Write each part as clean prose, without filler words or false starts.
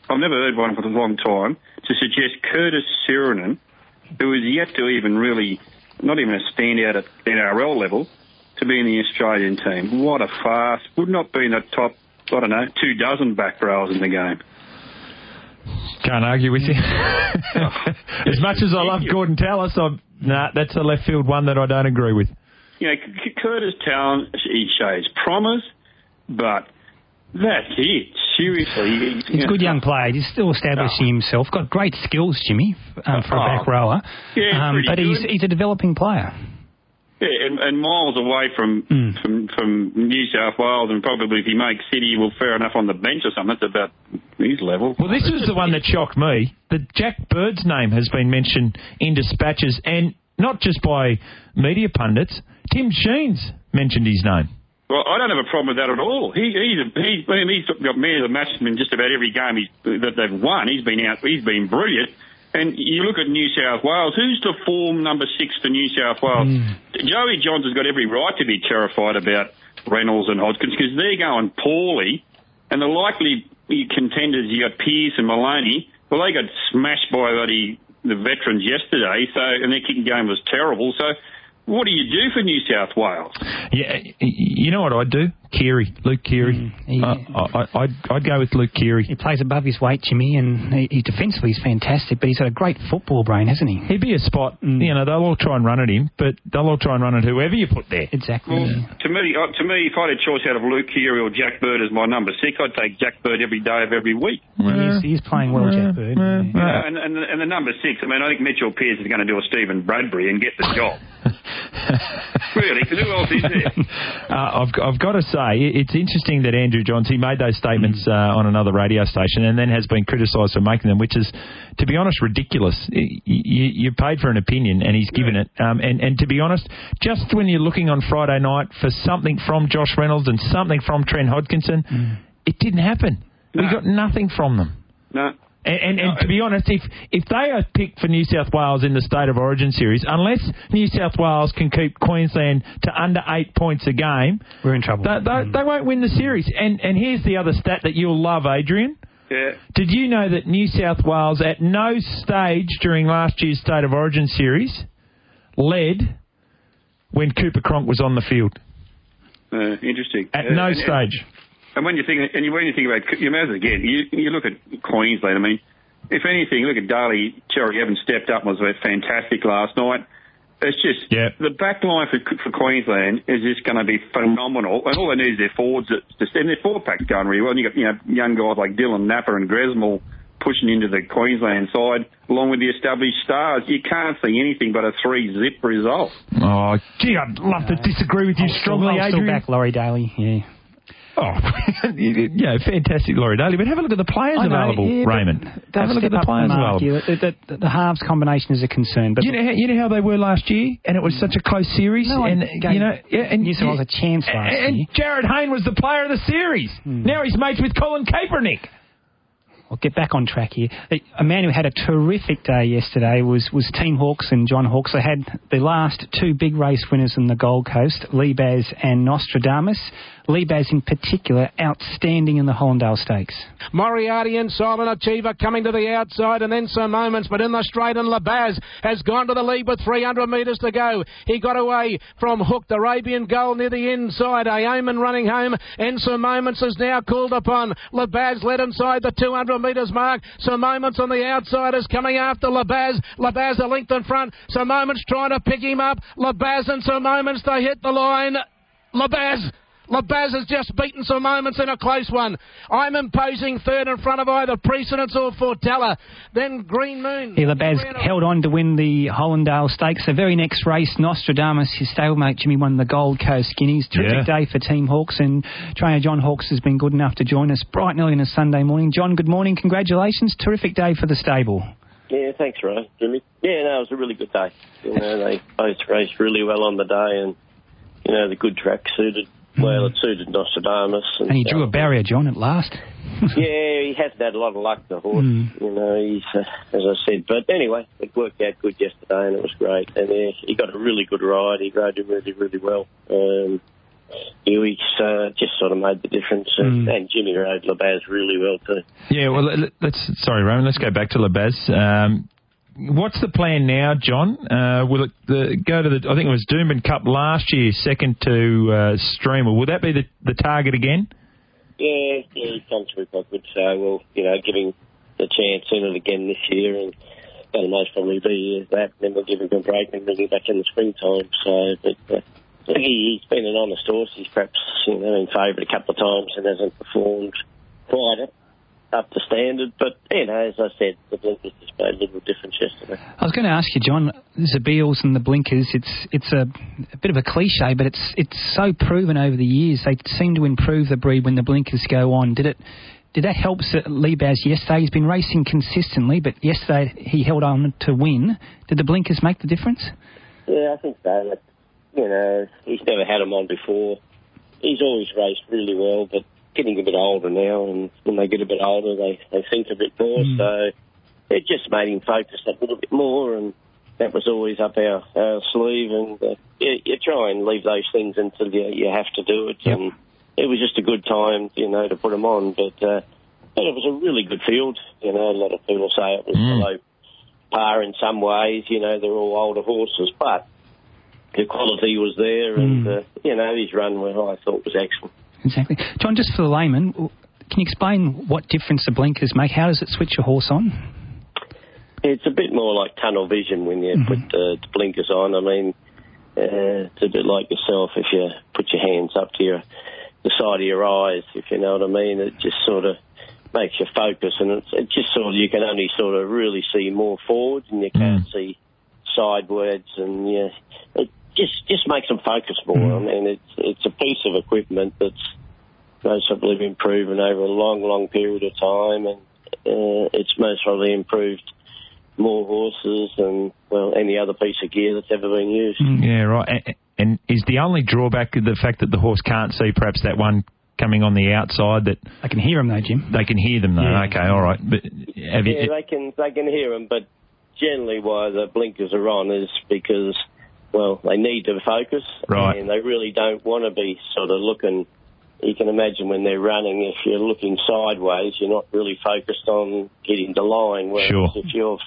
I've never heard one for a long time, to suggest Curtis Sirenen, who is yet to even really, not even a standout at NRL level, to be in the Australian team. What a farce. Would not be in the top, 24 back rowers in the game. Can't argue with you. As much as I love Gordon Tallis, that's a left field one that I don't agree with. Curtis Tallis, he shows promise, but that's it. Seriously. He's a good young player. He's still establishing himself. Got great skills, Jimmy, for a back rower. Yeah, but he's a developing player. Yeah, and miles away from New South Wales, and probably if he makes City, well, fair enough on the bench or something. That's about his level. Well, this was the one that shocked me. That Jack Bird's name has been mentioned in dispatches, and not just by media pundits. Tim Sheens mentioned his name. Well, I don't have a problem with that at all. He's got man of the match in just about every game that they've won. He's been brilliant. And you look at New South Wales, who's the form number 6 for New South Wales? Joey Johnson's got every right to be terrified about Reynolds and Hodgkins because they're going poorly. And the likely contenders, you got Pearce and Maloney, well, they got smashed by the veterans yesterday, and their kicking game was terrible. So what do you do for New South Wales? Yeah, you know what I'd do? Luke Keary. I'd go with Luke Keary. He plays above his weight, Jimmy, and he defensively he's fantastic, but he's got a great football brain, hasn't he? He'd be a spot. They'll all try and run at him, but they'll all try and run at whoever you put there. Exactly. Well, to me, if I had a choice out of Luke Keary or Jack Bird as my number 6, I'd take Jack Bird every day of every week. He's playing well, Jack Bird. And the number 6, I think Mitchell Pearce is going to do a Stephen Bradbury and get the job. Really, because who else is there? I've got to say, it's interesting that Andrew Johns, he made those statements on another radio station and then has been criticised for making them, which is, to be honest, ridiculous. You paid for an opinion and he's given it. And to be honest, just when you're looking on Friday night for something from Josh Reynolds and something from Trent Hodkinson, it didn't happen. No. We got nothing from them. No. And to be honest, if they are picked for New South Wales in the State of Origin series, unless New South Wales can keep Queensland to under 8 points a game, we're in trouble. They won't win the series. And here's the other stat that you'll love, Adrian. Yeah. Did you know that New South Wales, at no stage during last year's State of Origin series, led when Cooper Cronk was on the field? Interesting. At no stage. And when you think about, you may as well again, you look at Queensland. If anything, look at Daly Cherry Evans stepped up and was fantastic last night. It's just the back line for Queensland is just going to be phenomenal, and all they need is their forwards. And their forward pack's going really well. And you got young guys like Dylan Napper and Gresmell pushing into the Queensland side, along with the established stars. You can't see anything but a 3-zip result. Oh, gee, I'd love to disagree with you strongly, Adrian. Still back Laurie Daly, Oh, fantastic, Laurie Daly. But have a look at the players available, Raymond. Have a look at the players available. The halves combination is a concern. But you know how they were last year, and it was such a close series. And New South Wales a chance last year. And Jared Hayne was the player of the series. Now he's mates with Colin Kaepernick. I'll get back on track here. A man who had a terrific day yesterday was Team Hawkes and John Hawkes. They had the last 2 big race winners in the Gold Coast, Lee Baz and Nostradamus. Lee Baz in particular, outstanding in the Hollindale Stakes. Moriarty and Silent Achiever coming to the outside, and then some moments, but in the straight, and Labaz has gone to the lead with 300 metres to go. He got away from Hooked Arabian Gold near the inside. Aoman running home, and some moments is now called upon. Labaz led inside the 200 metres mark. Some moments on the outside is coming after Labaz. Labaz a length in front. Some moments trying to pick him up. Labaz and some moments they hit the line. Labaz has just beaten some moments in a close one. I'm imposing third in front of either Precedence or Fortella. Then Green Moon. Labaz held on to win the Hollindale Stakes. The very next race, Nostradamus, his stablemate Jimmy, won the Gold Coast Guineas. Terrific day for Team Hawkes, and trainer John Hawkes has been good enough to join us bright and early on a Sunday morning. John, good morning. Congratulations. Terrific day for the stable. Yeah, thanks, Ray. Jimmy. Yeah, no, it was a really good day. They both raced really well on the day, and, the good track suited. Well, it suited Nostradamus. And he drew a barrier, John, at last. Yeah, he hasn't had a lot of luck, the horse. He's, as I said. But anyway, it worked out good yesterday, and it was great. And he got a really good ride. He rode him really, really well. Huey just sort of made the difference. And Jimmy rode Labaz really well too. Yeah, well, sorry, Roman, let's go back to Labaz. What's the plan now, John? Will it go to I think it was Doomben Cup last year, second to Streamer. Will that be the target again? Yeah, he comes through quite good. So we'll, give him the chance in it again this year, and that'll most probably be that. Then we'll give him a break and bring him back in the springtime. So, but he's been an honest horse. He's perhaps been favourite a couple of times and hasn't performed quite up to standard. But as I said, the blinkers just made a little difference yesterday. I was going to ask you, John, Zabiels and the blinkers. It's a bit of a cliche, but it's so proven over the years. They seem to improve the breed when the blinkers go on. Did that help Lebaz yesterday? He's been racing consistently, but yesterday he held on to win. Did the blinkers make the difference? Yeah, I think so. He's never had them on before. He's always raced really well, but getting a bit older now, and when they get a bit older, they think a bit more. So it just made him focus a little bit more, and that was always up our sleeve. And you try and leave those things until you have to do it. Yep. And it was just a good time, to put them on. But it was a really good field. A lot of people say it was below par in some ways. They're all older horses, but the quality was there, and his run, I thought, was excellent. Exactly. John, just for the layman, can you explain what difference the blinkers make? How does it switch a horse on? It's a bit more like tunnel vision when you put the blinkers on. I mean, it's a bit like yourself if you put your hands up to the side of your eyes, if you know what I mean. It just sort of makes you focus, and it just sort of, you can only sort of really see more forwards, and you can't see sideways, and it just makes them focus more. I mean, it's a piece of equipment that's most probably been proven over a long, long period of time, and it's most probably improved more horses than, any other piece of gear that's ever been used. Yeah, right. And is the only drawback the fact that the horse can't see perhaps that one coming on the outside? That they can hear them though, Jim. They can hear them though. Yeah. Okay, all right. But they can hear them, but generally why the blinkers are on is because, they need to focus, right, and they really don't want to be sort of looking. You can imagine when they're running, if you're looking sideways, you're not really focused on getting the line. Whereas if you're,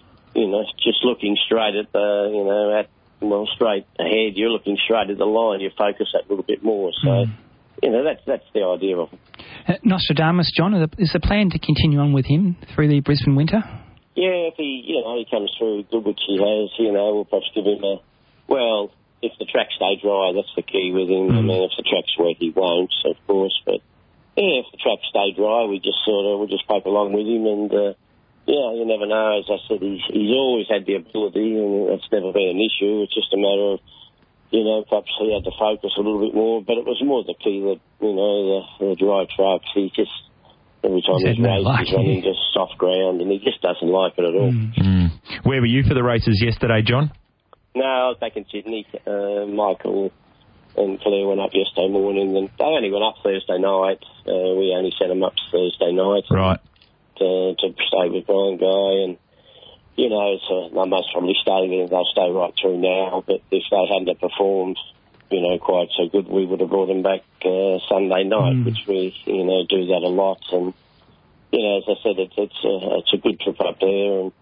just looking straight at straight ahead, you're looking straight at the line, you focus that little bit more. So, that's the idea of it. Nostradamus, John, is the plan to continue on with him through the Brisbane winter? Yeah, if he comes through good, which he has, we'll perhaps give him if the track stay dry, that's the key with him. I mean, if the track's wet, he won't, of course. But, if the track stay dry, we'll just poke along with him. And, you never know. As I said, he's always had the ability, and that's never been an issue. It's just a matter of, perhaps he had to focus a little bit more. But it was more the key that, the dry tracks, he just, every time he's raced, he's running just soft ground, and he just doesn't like it at all. Where were you for the races yesterday, John? No, I was back in Sydney. Michael and Claire went up yesterday morning, and they only went up Thursday night. We only sent them up Thursday night. Right. To stay with Brian Guy, and, so they must probably they'll stay right through now, but if they hadn't performed, quite so good, we would have brought them back Sunday night, which we, do that a lot. And, as I said, it's a good trip up there, and,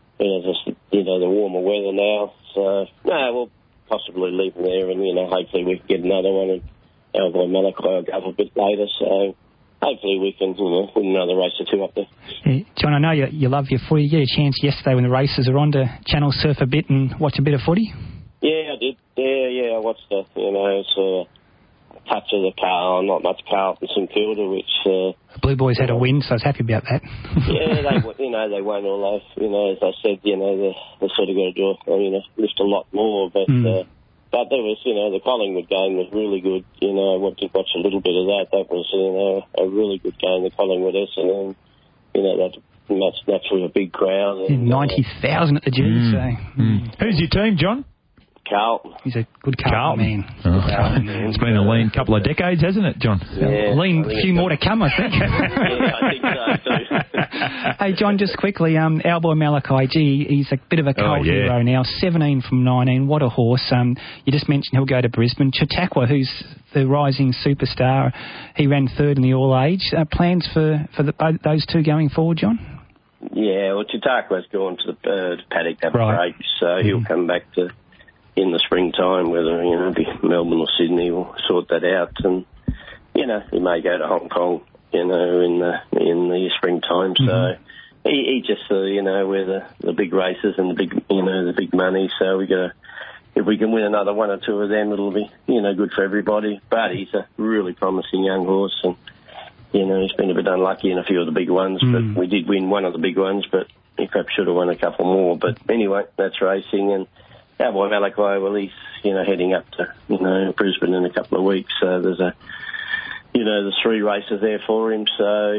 the warmer weather now. So, we'll possibly leave them there, and, hopefully we can get another one, and our boy Malachi will go up a bit later, so hopefully we can, win another race or two up there. Yeah. John, I know you love your footy. You get a chance yesterday when the races are on to channel surf a bit and watch a bit of footy? Yeah, I did. Yeah, I watched it. It's a touch of the not much Carlton St Kilda, which... Blue Boys had a win, so I was happy about that. Yeah, they won all those. As I said, they sort of got to do, lift a lot more, but there was, the Collingwood game was really good. I went to watch a little bit of that. That was, a really good game, the Collingwood Essendon. That's naturally a big crowd. And, 90,000 at the G. So. Who's your team, John? Carlton. He's a good Carlton man. It's been a lean couple of decades, hasn't it, John? Yeah, a few more to come, I think. Yeah, I think so too. Hey, John, just quickly, our boy Malachi G, he's a bit of a cult hero now, 17 from 19. What a horse. You just mentioned he'll go to Brisbane. Chautauqua, who's the rising superstar, he ran third in the all-age. Plans for those two going forward, John? Yeah, well, Chautauqua's gone to the paddock to have a break, so he'll come back in the springtime, whether, it be Melbourne or Sydney, we'll sort that out. And, he may go to Hong Kong, in the springtime. So he just, where the big races and the big money. So if we can win another one or two of them, it'll be, good for everybody. But he's a really promising young horse, and, he's been a bit unlucky in a few of the big ones, but we did win one of the big ones, but he perhaps should have won a couple more. But anyway, that's racing. And our boy Malachi, well, he's, heading up to, Brisbane in a couple of weeks. So there's there's 3 races there for him. So,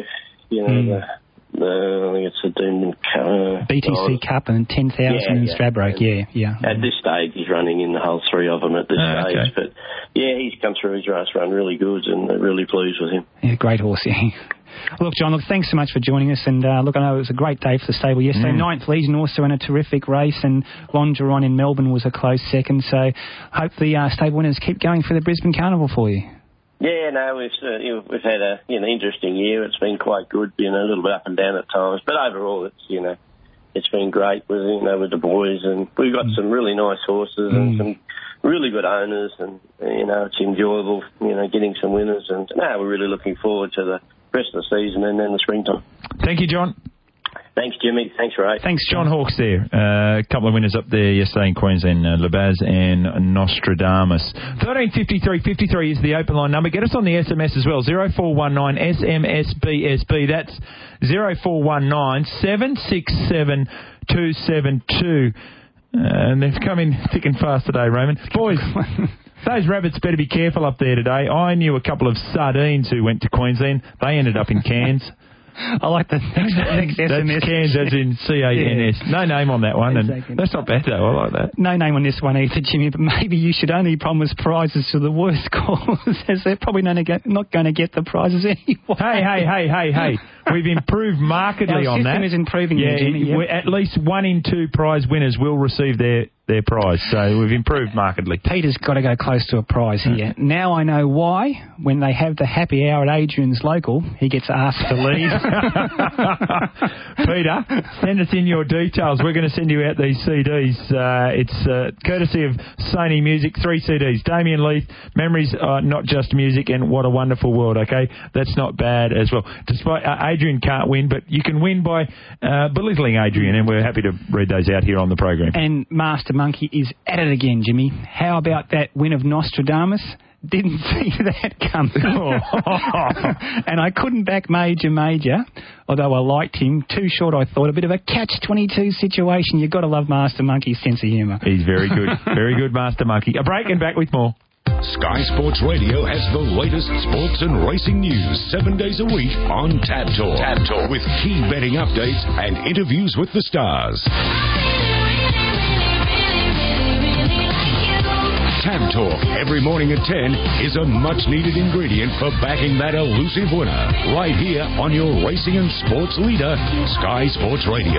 I think it's a BTC Cup and 10,000 in Stradbroke, yeah. At this stage, he's running in the whole 3 of them at this stage. Okay. But, he's come through his race run really good, and they're really pleased with him. Yeah, great horse, yeah. Look, John, thanks so much for joining us. And, I know it was a great day for the stable yesterday. 9th Legion also in a terrific race, and Longeron in Melbourne was a close second. So hope the stable winners keep going for the Brisbane Carnival for you. Yeah, no, we've had a interesting year. It's been quite good, a little bit up and down at times, but overall it's been great with with the boys, and we've got some really nice horses and some really good owners, and it's enjoyable getting some winners, and we're really looking forward to the rest of the season and then the springtime. Thank you, John. Thanks, Jimmy. Thanks, Ray. Thanks, John Hawkes there. A couple of winners up there yesterday in Queensland, Labaz and Nostradamus. 135353 is the open line number. Get us on the SMS as well, 0419 SMSBSB. That's 0419 767 272. And they've come in thick and fast today, Raymond. Boys, those rabbits better be careful up there today. I knew a couple of sardines who went to Queensland. They ended up in Cairns. I like the next SMS. That's Cairns as in C-A-N-S. Yeah. No name on that one. And that's not bad, though. I like that. No name on this one either, Jimmy, but maybe you should only promise prizes to the worst callers, as they're probably not going to get the prizes anyway. Hey. We've improved markedly on that. Our system is improving, Jimmy. Yep. At least 1 in 2 prize winners will receive their prize. So we've improved markedly. Peter's got to go close to a prize here. Now I know why, when they have the happy hour at Adrian's Local, he gets asked to leave. Peter, send us in your details. We're going to send you out these CDs. It's courtesy of Sony Music, 3 CDs. Damien Leith, Memories Are Not Just Music, and What a Wonderful World, okay? That's not bad as well. Despite Adrian can't win, but you can win by belittling Adrian, and we're happy to read those out here on the program. And Master Monkey is at it again, Jimmy. How about that win of Nostradamus? Didn't see that coming. And I couldn't back Major, although I liked him. Too short, I thought. A bit of a catch-22 situation. You've got to love Master Monkey's sense of humour. He's very good. Very good, Master Monkey. A break and back with more. Sky Sports Radio has the latest sports and racing news 7 days a week on Tab Talk. Tab Talk, with key betting updates and interviews with the stars. Tab Talk every morning at 10 is a much-needed ingredient for backing that elusive winner. Right here on your racing and sports leader, Sky Sports Radio.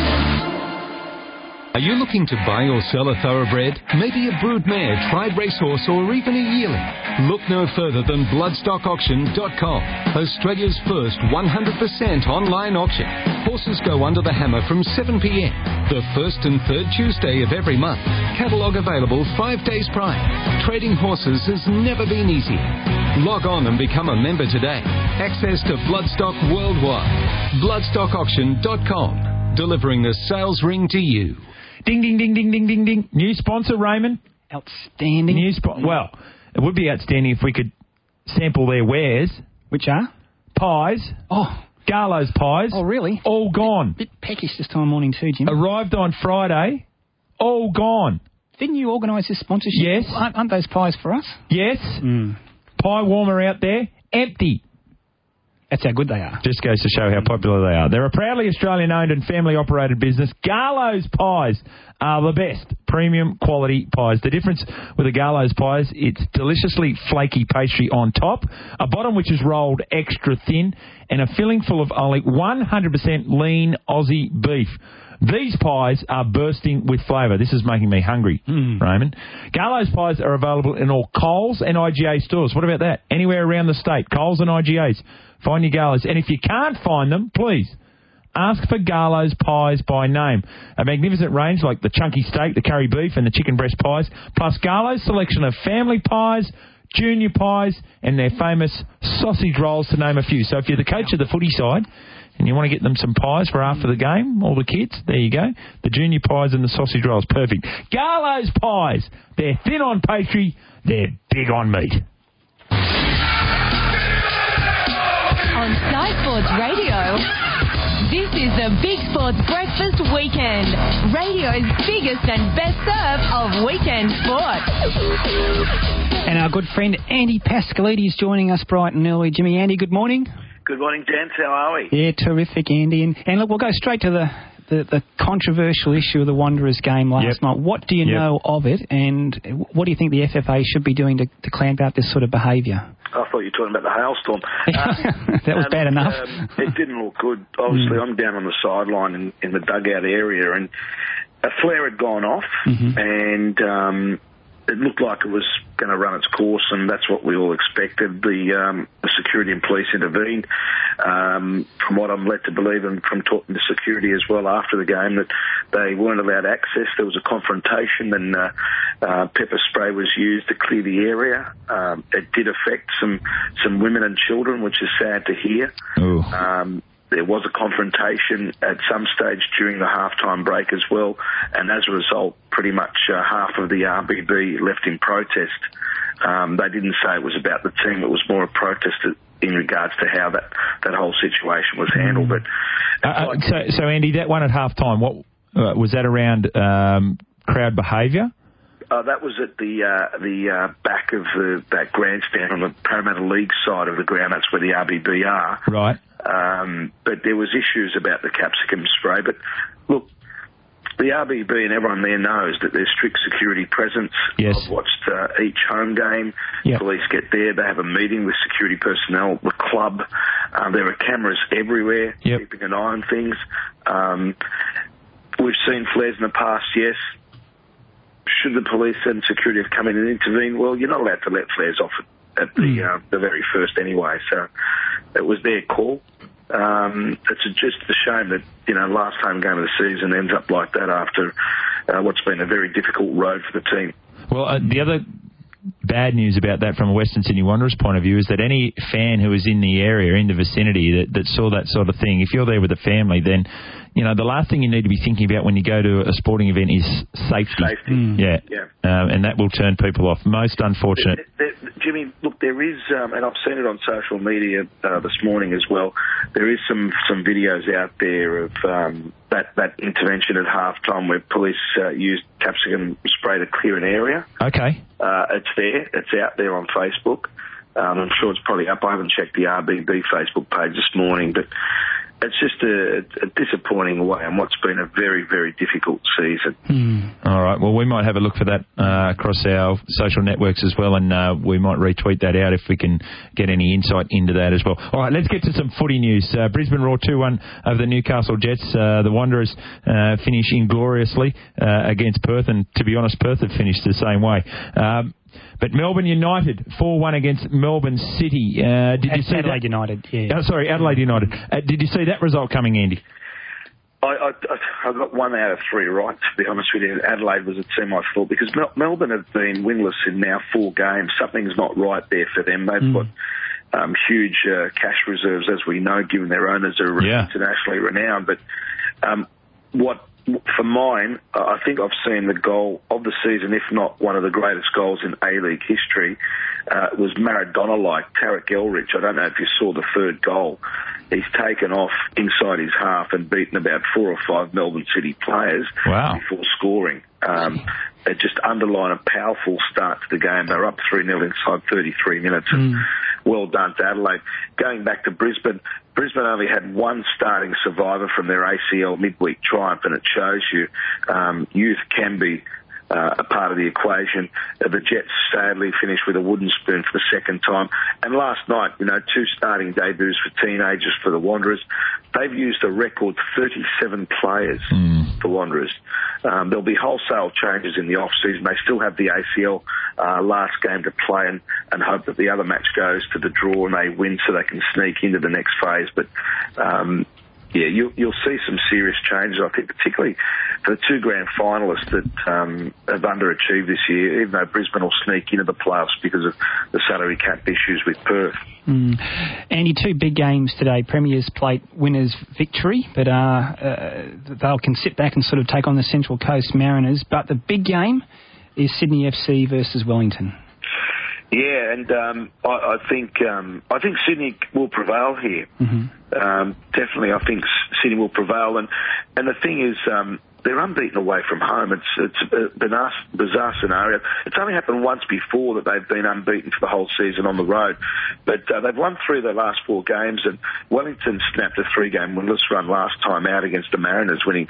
Are you looking to buy or sell a thoroughbred? Maybe a broodmare, tried racehorse, or even a yearling? Look no further than bloodstockauction.com, Australia's first 100% online auction. Horses go under the hammer from 7 p.m, the first and third Tuesday of every month. Catalogue available 5 days prior. Trading horses has never been easier. Log on and become a member today. Access to Bloodstock worldwide. Bloodstockauction.com, delivering the sales ring to you. Ding, ding, ding, ding, ding, ding, ding. New sponsor, Raymond. Outstanding. Well, it would be outstanding if we could sample their wares. Which are? Pies. Oh. Garlo's pies. Oh, really? All gone. Bit peckish this time of morning too, Jim. Arrived on Friday. All gone. Didn't you organise this sponsorship? Yes. Aren't those pies for us? Yes. Pie warmer out there. Empty. That's how good they are. Just goes to show how popular they are. They're a proudly Australian-owned and family-operated business. Garlo's pies are the best premium quality pies. The difference with the Garlo's pies, it's deliciously flaky pastry on top, a bottom which is rolled extra thin, and a filling full of only 100% lean Aussie beef. These pies are bursting with flavour. This is making me hungry, Raymond. Garlo's pies are available in all Coles and IGA stores. What about that? Anywhere around the state, Coles and IGAs. Find your Garlo's. And if you can't find them, please ask for Garlo's pies by name. A magnificent range like the chunky steak, the curry beef and the chicken breast pies, plus Garlo's selection of family pies, junior pies and their famous sausage rolls, to name a few. So if you're the coach of the footy side and you want to get them some pies for after the game, all the kids, there you go. The junior pies and the sausage rolls, perfect. Garlo's pies, they're thin on pastry, they're big on meat. On Sky Sports Radio, this is the Big Sports Breakfast Weekend, radio's biggest and best serve of weekend sport. And our good friend Andy Pascalidi is joining us bright and early. Jimmy, Andy, good morning. Good morning, gents. How are we? Yeah, terrific, Andy. And look, we'll go straight to the controversial issue of the Wanderers game last night. What do you know of it, and what do you think the FFA should be doing to clamp out this sort of behaviour? I thought you were talking about the hailstorm. That was bad enough. It didn't look good. Obviously, I'm down on the sideline in the dugout area, and a flare had gone off, and it looked like it was going to run its course, and that's what we all expected. The security and police intervened. From what I'm led to believe, and from talking to security as well after the game, that they weren't allowed access. There was a confrontation, and pepper spray was used to clear the area. It did affect some women and children, which is sad to hear. There was a confrontation at some stage during the halftime break as well, and as a result, pretty much half of the RBB left in protest. They didn't say it was about the team; it was more a protest in regards to how that whole situation was handled. But so Andy, that one at halftime, what was that around crowd behaviour? That was at the back of that grandstand on the Parramatta League side of the ground. That's where the RBB are. Right. But there was issues about the capsicum spray. But look, the RBB and everyone there knows that there's strict security presence. Yes. I've watched each home game. Yep. Police get there. They have a meeting with security personnel, the club. There are cameras everywhere, keeping an eye on things. We've seen flares in the past, yes. Should the police and security have come in and intervened? Well, you're not allowed to let flares off at the very first anyway. So it was their call. It's just a shame that, last home game of the season ends up like that after what's been a very difficult road for the team. Well, the other bad news about that from a Western Sydney Wanderers point of view is that any fan who is in the area, in the vicinity, that saw that sort of thing, if you're there with a family, then, the last thing you need to be thinking about when you go to a sporting event is safety. Yeah. And that will turn people off. Most unfortunate. Jimmy, look, there is, and I've seen it on social media this morning as well, there is some videos out there of that intervention at halftime where police used capsicum spray to clear an area. Okay. It's there. It's out there on Facebook. I'm sure it's probably up. I haven't checked the RBB Facebook page this morning, but it's just a disappointing way on what's been a very, very difficult season. All right. Well, we might have a look for that across our social networks as well, and we might retweet that out if we can get any insight into that as well. All right, let's get to some footy news. Brisbane Roar 2-1 over the Newcastle Jets. The Wanderers finish ingloriously against Perth, and to be honest, Perth have finished the same way. But Melbourne United 4-1 against Melbourne City. Did you see Adelaide United? Yeah. Adelaide United. Did you see that result coming, Andy? I got 1 out of 3 right, to be honest with you. Adelaide was a team I thought, because Melbourne have been winless in now 4 games. Something's not right there for them. They've got huge cash reserves, as we know, given their owners are internationally renowned. But for mine, I think I've seen the goal of the season, if not one of the greatest goals in A-League history. It was Maradona-like, Tarek Elrich. I don't know if you saw the third goal. He's taken off inside his half and beaten about 4 or 5 Melbourne City players before scoring. It just underlined a powerful start to the game. They were up 3-0 inside 33 minutes. And well done to Adelaide. Going back to Brisbane, Brisbane only had 1 starting survivor from their ACL midweek triumph, and it shows you youth can be a part of the equation. The Jets sadly finished with a wooden spoon for the second time. And last night, 2 starting debuts for teenagers for the Wanderers. They've used a record 37 players for Wanderers. There'll be wholesale changes in the off-season. They still have the ACL last game to play and hope that the other match goes to the draw and they win so they can sneak into the next phase. But you'll see some serious changes, I think, particularly for the 2 grand finalists that have underachieved this year, even though Brisbane will sneak into the playoffs because of the salary cap issues with Perth. Andy, 2 big games today. Premiers Plate winners victory, but they can sit back and sort of take on the Central Coast Mariners. But the big game is Sydney FC versus Wellington. Yeah, and I think Sydney will prevail here. Definitely, I think Sydney will prevail. And the thing is, they're unbeaten away from home. It's a bizarre scenario. It's only happened once before that they've been unbeaten for the whole season on the road. But they've won 3 of their last 4 games, and Wellington snapped a 3-game winless run last time out against the Mariners, winning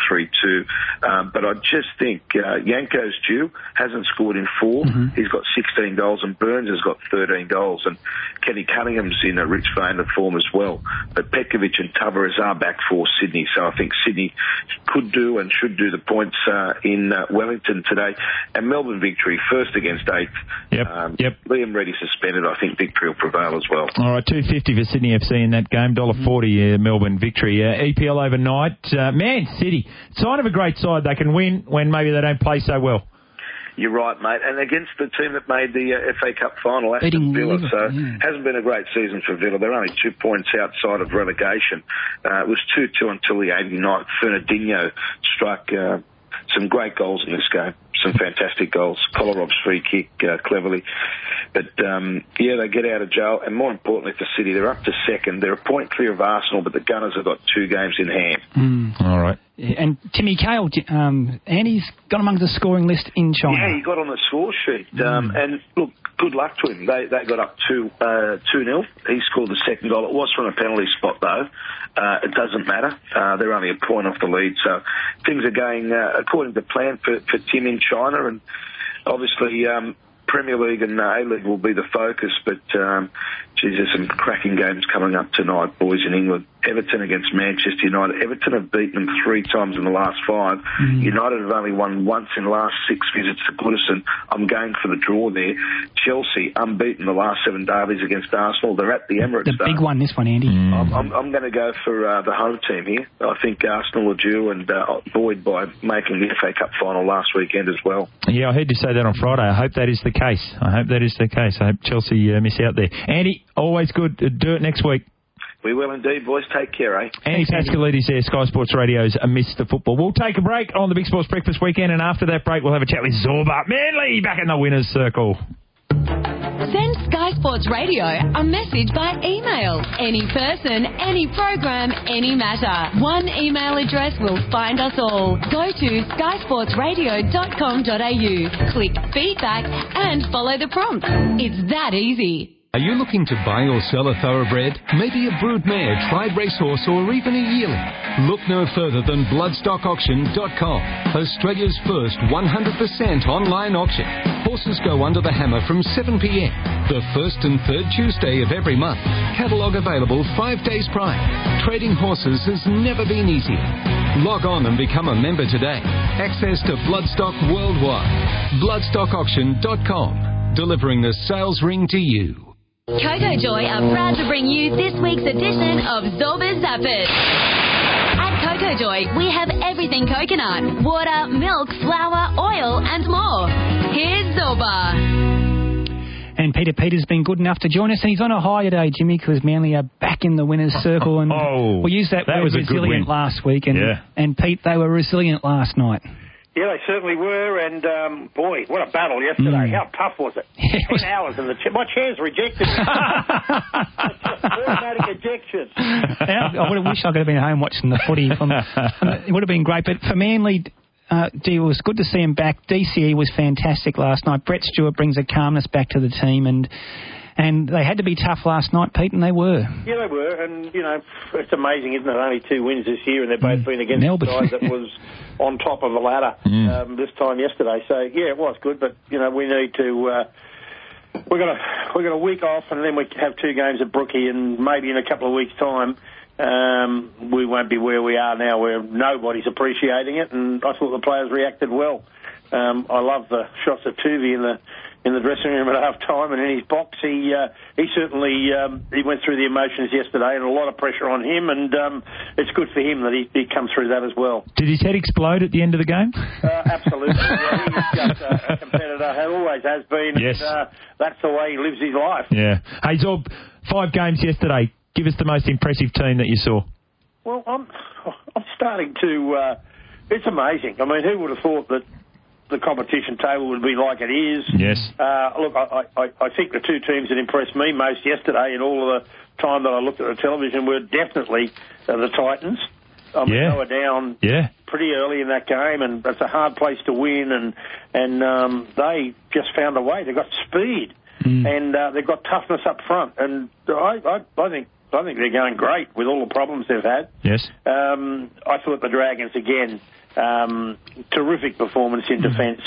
3-2. But I just think Yanko's due, hasn't scored in 4. He's got 16 goals, and Burns has got 13 goals. And Kenny Cunningham's in a rich vein of form as well. But Petkovic and Tavares are back for Sydney, so I think Sydney could do and should do the points in Wellington today. And Melbourne victory, first against 8th. Liam Reddy suspended. I think victory will prevail as well. All right, $2.50 for Sydney FC in that game, $1.40 Melbourne victory. EPL overnight. Man City, sign of a great side. They can win when maybe they don't play so well. You're right, mate. And against the team that made the FA Cup final, Aston Villa. So hasn't been a great season for Villa. They're only 2 points outside of relegation. It was 2-2 until the 89th. Fernandinho struck some great goals in this game. Some fantastic goals. Kolarov's free kick cleverly. But, they get out of jail. And more importantly for City, they're up to second. They're a point clear of Arsenal, but the Gunners have got 2 games in hand. All right. Yeah, and Timmy Cahill, Andy's got among the scoring list in China. Yeah, he got on the score sheet. And look, good luck to him. They got up 2-0. He scored the second goal. It was from a penalty spot, though. It doesn't matter. They're only a point off the lead. So things are going according to plan for Tim in China. And obviously, Premier League and A-League will be the focus. But, there's some cracking games coming up tonight, boys, in England. Everton against Manchester United. Everton have beaten them 3 times in the last 5. United have only won once in the last 6 visits to Goodison. I'm going for the draw there. Chelsea, unbeaten the last 7 derbies against Arsenal. They're at the Emirates. The big one, this one, Andy. I'm going to go for the home team here. I think Arsenal are due and buoyed by making the FA Cup final last weekend as well. Yeah, I heard you say that on Friday. I hope that is the case. I hope Chelsea miss out there. Andy, always good. Do it next week. We will indeed, boys. Take care, eh? Andy Pascalides there, Sky Sports Radio's Amidst the Football. We'll take a break on the Big Sports Breakfast Weekend, and after that break, we'll have a chat with Zorba Manly back in the winner's circle. Send Sky Sports Radio a message by email. Any person, any program, any matter. One email address will find us all. Go to skysportsradio.com.au. Click feedback and follow the prompts. It's that easy. Are you looking to buy or sell a thoroughbred? Maybe a broodmare, tried racehorse, or even a yearling? Look no further than bloodstockauction.com, Australia's first 100% online auction. Horses go under the hammer from 7 p.m, the first and third Tuesday of every month. Catalogue available 5 days prior. Trading horses has never been easier. Log on and become a member today. Access to Bloodstock worldwide. Bloodstockauction.com, delivering the sales ring to you. Cocoa Joy are proud to bring you this week's edition of Zorba Zappers. At Cocoa Joy, we have everything coconut: water, milk, flour, oil, and more. Here's Zorba. And Peter's been good enough to join us, and he's on a high today, Jimmy, because Manly are back in the winner's circle. And we used that word resilient last week, and Pete, they were resilient last night. Yeah, they certainly were, and boy, what a battle yesterday. How tough was it? 10 hours, and my chair's rejected. Automatic ejection. I would have wished I could have been home watching the footy. It would have been great, but for Manly, it was good to see him back. DCE was fantastic last night. Brett Stewart brings a calmness back to the team, and And they had to be tough last night, Pete, and they were. Yeah, they were. And, you know, it's amazing, isn't it? Only 2 wins this year, and they've both been against Melbourne. the side that was on top of the ladder this time yesterday. So, yeah, it was good, but, you know, we need to... We've got a week off, and then we have 2 games at Brookie, and maybe in a couple of weeks' time, we won't be where we are now, where nobody's appreciating it. And I thought the players reacted well. I love the shots of Tuvey in the dressing room at half time, and in his box, he certainly he went through the emotions yesterday, and a lot of pressure on him, and it's good for him that he come through that as well. Did his head explode at the end of the game? Absolutely. Yeah, he's just a competitor, always has been. Yes. And, that's the way he lives his life. Yeah. Hey, Zorb, 5 games yesterday. Give us the most impressive team that you saw. Well, I'm starting to... it's amazing. I mean, who would have thought that the competition table would be like it is? Yes. Look, I think the 2 teams that impressed me most yesterday in all of the time that I looked at the television were definitely the Titans. I mean, they were down pretty early in that game, and it's a hard place to win, and they just found a way. They've got speed, and they've got toughness up front, and I think they're going great with all the problems they've had. Yes. I thought the Dragons, again, terrific performance in defence.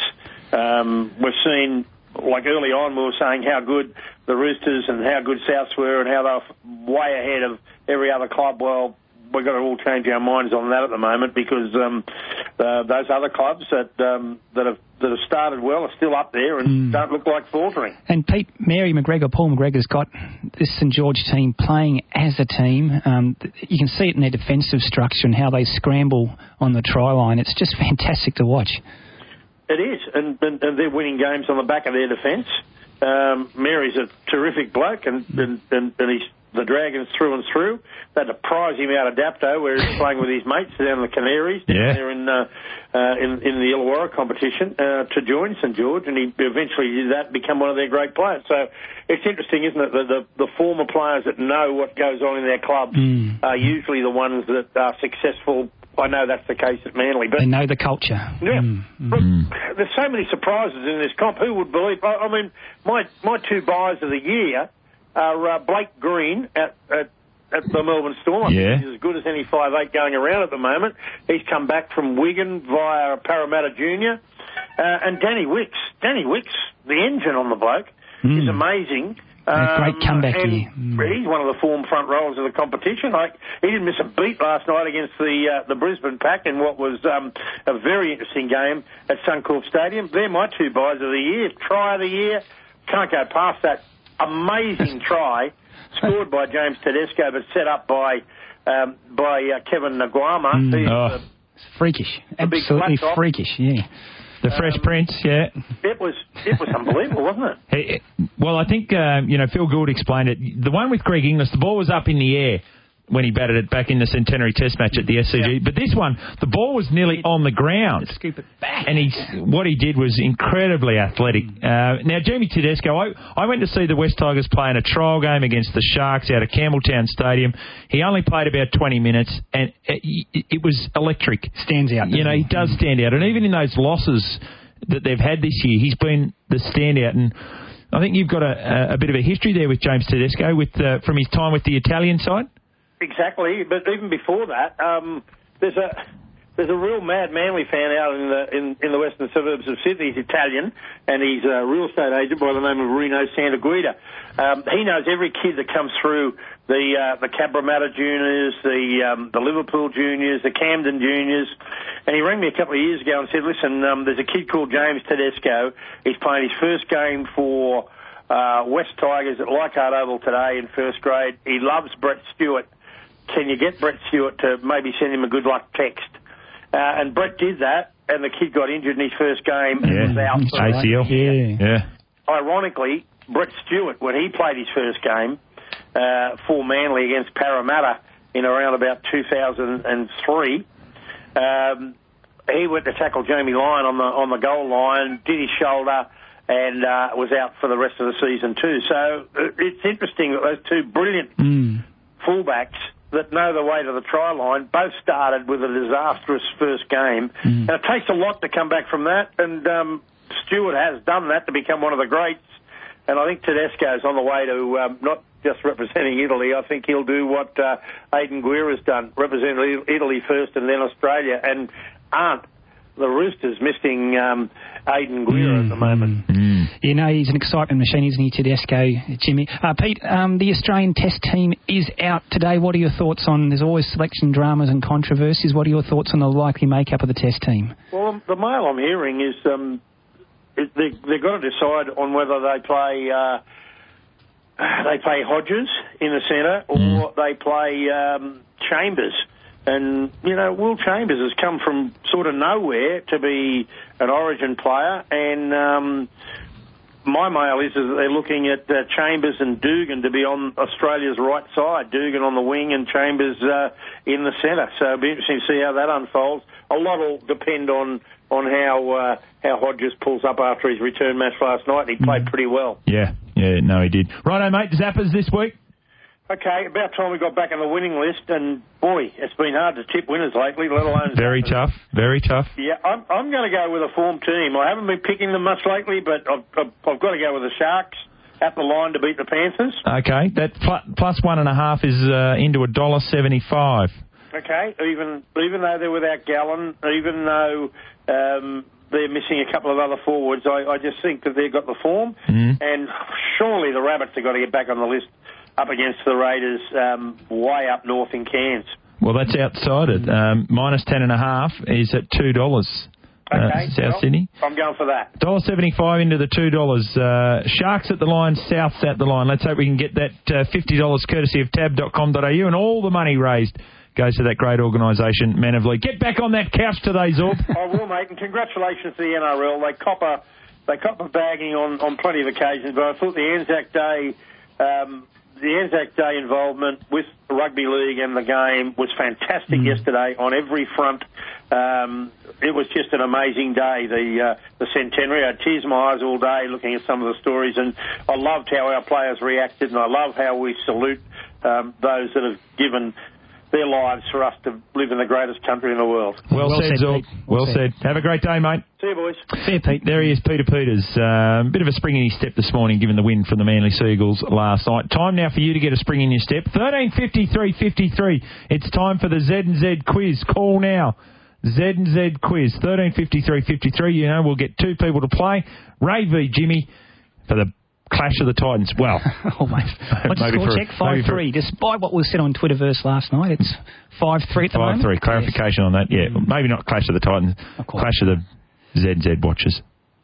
We've seen, like early on, we were saying how good the Roosters and how good Souths were and how they were way ahead of every other club. Well, we've got to all change our minds on that at the moment, because those other clubs that have started well are still up there and don't look like faltering. And Pete, Paul McGregor's got this St George team playing as a team. You can see it in their defensive structure and how they scramble on the try line. It's just fantastic to watch. It is, and they're winning games on the back of their defence. Mary's a terrific bloke, and he's the Dragons through and through. They had to prize him out of Dapto, where he's playing with his mates down in the Canaries, down there in the Illawarra competition, to join St George, and he eventually did that and become one of their great players. So it's interesting, isn't it, that the former players that know what goes on in their clubs are usually the ones that are successful. I know that's the case at Manly, but they know the culture. Yeah, Look, there's so many surprises in this comp. Who would believe? I mean, my 2 buys of the year are Blake Green at the Melbourne Storm. I think he's as good as any 5'8" going around at the moment. He's come back from Wigan via Parramatta Junior. And Danny Wicks. Danny Wicks, the engine on the bloke, is amazing. Great comeback here. He's one of the form front rowers of the competition. He didn't miss a beat last night against the Brisbane Pack in what was a very interesting game at Suncorp Stadium. They're my 2 buys of the year. Try of the year. Can't go past that amazing try scored by James Tedesco, but set up by Kevin Naguama. It's freakish. Absolutely freakish, The Fresh Prince, It was unbelievable, wasn't it? Well, I think, Phil Gould explained it. The one with Greg Inglis, the ball was up in the air when he batted it back in the Centenary Test match at the SCG. But this one, the ball was nearly on the ground. Scoop it back. And what he did was incredibly athletic. Now, Jamie Tedesco, I went to see the West Tigers play in a trial game against the Sharks out of Campbelltown Stadium. He only played about 20 minutes, and it was electric. Stands out. He does stand out. And even in those losses that they've had this year, he's been the standout. And I think you've got a bit of a history there with James Tedesco from his time with the Italian side. Exactly, but even before that, there's a real mad Manly fan out in the western suburbs of Sydney. He's Italian, and he's a real estate agent by the name of Reno Santaguida. He knows every kid that comes through the Cabramatta Juniors, the Liverpool Juniors, the Camden Juniors, and he rang me a couple of years ago and said, "Listen, there's a kid called James Tedesco. He's playing his first game for West Tigers at Leichhardt Oval today in first grade. He loves Brett Stewart. Can you get Brett Stewart to maybe send him a good luck text?" And Brett did that, and the kid got injured in his first game and was out. ACL. Yeah. Ironically, Brett Stewart, when he played his first game for Manly against Parramatta in around about 2003, he went to tackle Jamie Lyon on the goal line, did his shoulder, and was out for the rest of the season too. So it's interesting that those 2 brilliant fullbacks that know the way to the try line both started with a disastrous first game. And it takes a lot to come back from that, and Stewart has done that to become one of the greats. And I think Tedesco's on the way to not just representing Italy. I think he'll do what Aidan Guerra has done, represent Italy first and then Australia. And aren't the Roosters missing Aidan Guerra at the moment? You know, he's an excitement machine, isn't he, Tedesco, Jimmy? Pete, the Australian Test team is out today. What are your thoughts on, there's always selection dramas and controversies, what are your thoughts on the likely makeup of the Test team? Well, the mail I'm hearing is they've got to decide on whether they play Hodges in the centre or they play Chambers. And, you know, Will Chambers has come from sort of nowhere to be an Origin player, and my mail is that they're looking at Chambers and Dugan to be on Australia's right side, Dugan on the wing and Chambers in the centre. So it'll be interesting to see how that unfolds. A lot will depend on how Hodges pulls up after his return match last night. He played pretty well. Yeah, no, he did. Righto, mate, Zappers this week? Okay, about time we got back on the winning list, and boy, it's been hard to tip winners lately, let alone... Very tough. Yeah, I'm going to go with a form team. I haven't been picking them much lately, but I've got to go with the Sharks at the line to beat the Panthers. Okay, that plus 1.5 is into $1.75. Okay, even though they're without Gallen, even though they're missing a couple of other forwards, I just think that they've got the form, and surely the Rabbits have got to get back on the list up against the Raiders way up north in Cairns. Well, that's outside it. Minus 10.5 is at $2. South Sydney. I'm going for that. $1.75 into the $2. Sharks at the line, Souths at the line. Let's hope we can get that $50 courtesy of tab.com.au, and all the money raised goes to that great organisation, Men of League. Get back on that couch today, Zorb. I will, mate, and congratulations to the NRL. They cop a bagging on plenty of occasions, but I thought the Anzac Day... the Anzac Day involvement with the rugby league and the game was fantastic yesterday on every front. It was just an amazing day, the centenary. I had tears in my eyes all day looking at some of the stories, and I loved how our players reacted, and I love how we salute those that have given their lives for us to live in the greatest country in the world. Well said, Zorb. Well said. Have a great day, mate. See you, boys. See you, Pete. There he is, Peter Peters. Bit of a spring in his step this morning, given the win from the Manly Seagulls last night. Time now for you to get a spring in your step. 13:53:53. It's time for the Z&Z quiz. Call now. Z&Z quiz. 13:53:53. You know, we'll get two people to play. Ray v. Jimmy for the Clash of the Titans. Well, almost. What's the score check? 5-3. Despite what was said on Twitterverse last night, it's 5-3 at the moment. 5-3. Clarification on that. Yeah, maybe not Clash of the Titans. Clash of the ZZ watchers.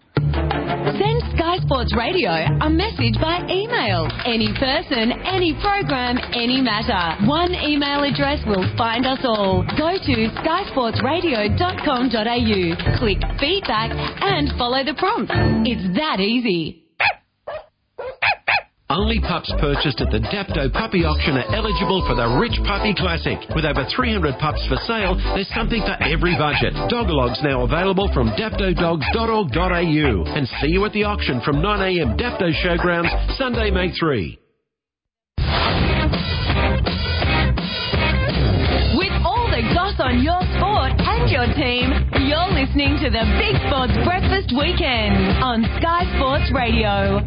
Send Sky Sports Radio a message by email. Any person, any program, any matter. One email address will find us all. Go to skysportsradio.com.au, click feedback and follow the prompts. It's that easy. Only pups purchased at the Dapto Puppy Auction are eligible for the Rich Puppy Classic. With over 300 pups for sale, there's something for every budget. Dogalogues now available from daptodogs.org.au. And see you at the auction from 9 a.m. Dapto Showgrounds, Sunday, May 3. With all the goss on your sport and your team, you're listening to the Big Sports Breakfast Weekend on Sky Sports Radio.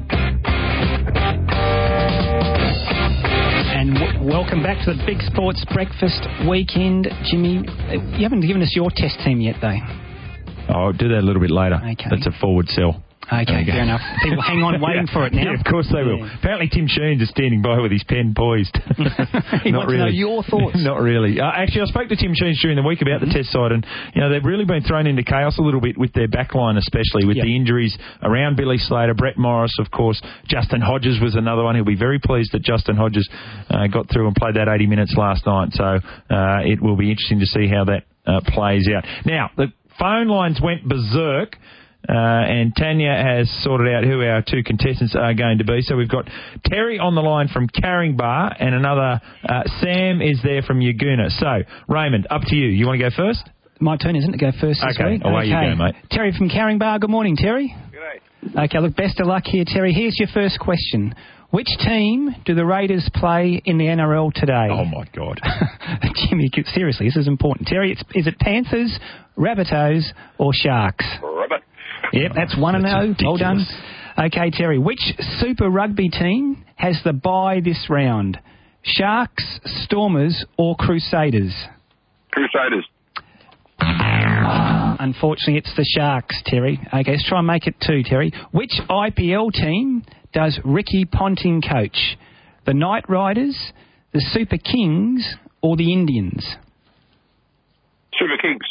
And welcome back to the Big Sports Breakfast Weekend. Jimmy, you haven't given us your test team yet, though. I'll do that a little bit later. Okay. That's a forward sell. Okay, fair enough. People hang on waiting for it now. Yeah, of course they will. Apparently Tim Sheens is standing by with his pen poised. He wants to know your thoughts. Not really. Actually, I spoke to Tim Sheens during the week about the test side, and they've really been thrown into chaos a little bit with their backline, especially with the injuries around Billy Slater, Brett Morris, of course. Justin Hodges was another one. He'll be very pleased that Justin Hodges got through and played that 80 minutes last night. So it will be interesting to see how that plays out. Now, the phone lines went berserk. And Tanya has sorted out who our two contestants are going to be. So we've got Terry on the line from Caringbah, and another Sam is there from Yagoona. So, Raymond, up to you. You want to go first? My turn, isn't it, to go first this week? Away you go, mate. Terry from Caringbah. Good morning, Terry. G'day. Okay, look, best of luck here, Terry. Here's your first question. Which team do the Raiders play in the NRL today? Oh, my God. Jimmy, seriously, this is important. Terry, is it Panthers, Rabbitohs, or Sharks? Rabbit. Yep, that's 1-0. Well done. Okay, Terry, which Super Rugby team has the bye this round? Sharks, Stormers or Crusaders? Crusaders. Unfortunately, it's the Sharks, Terry. Okay, let's try and make it 2, Terry. Which IPL team does Ricky Ponting coach? The Knight Riders, the Super Kings or the Indians? Super Kings.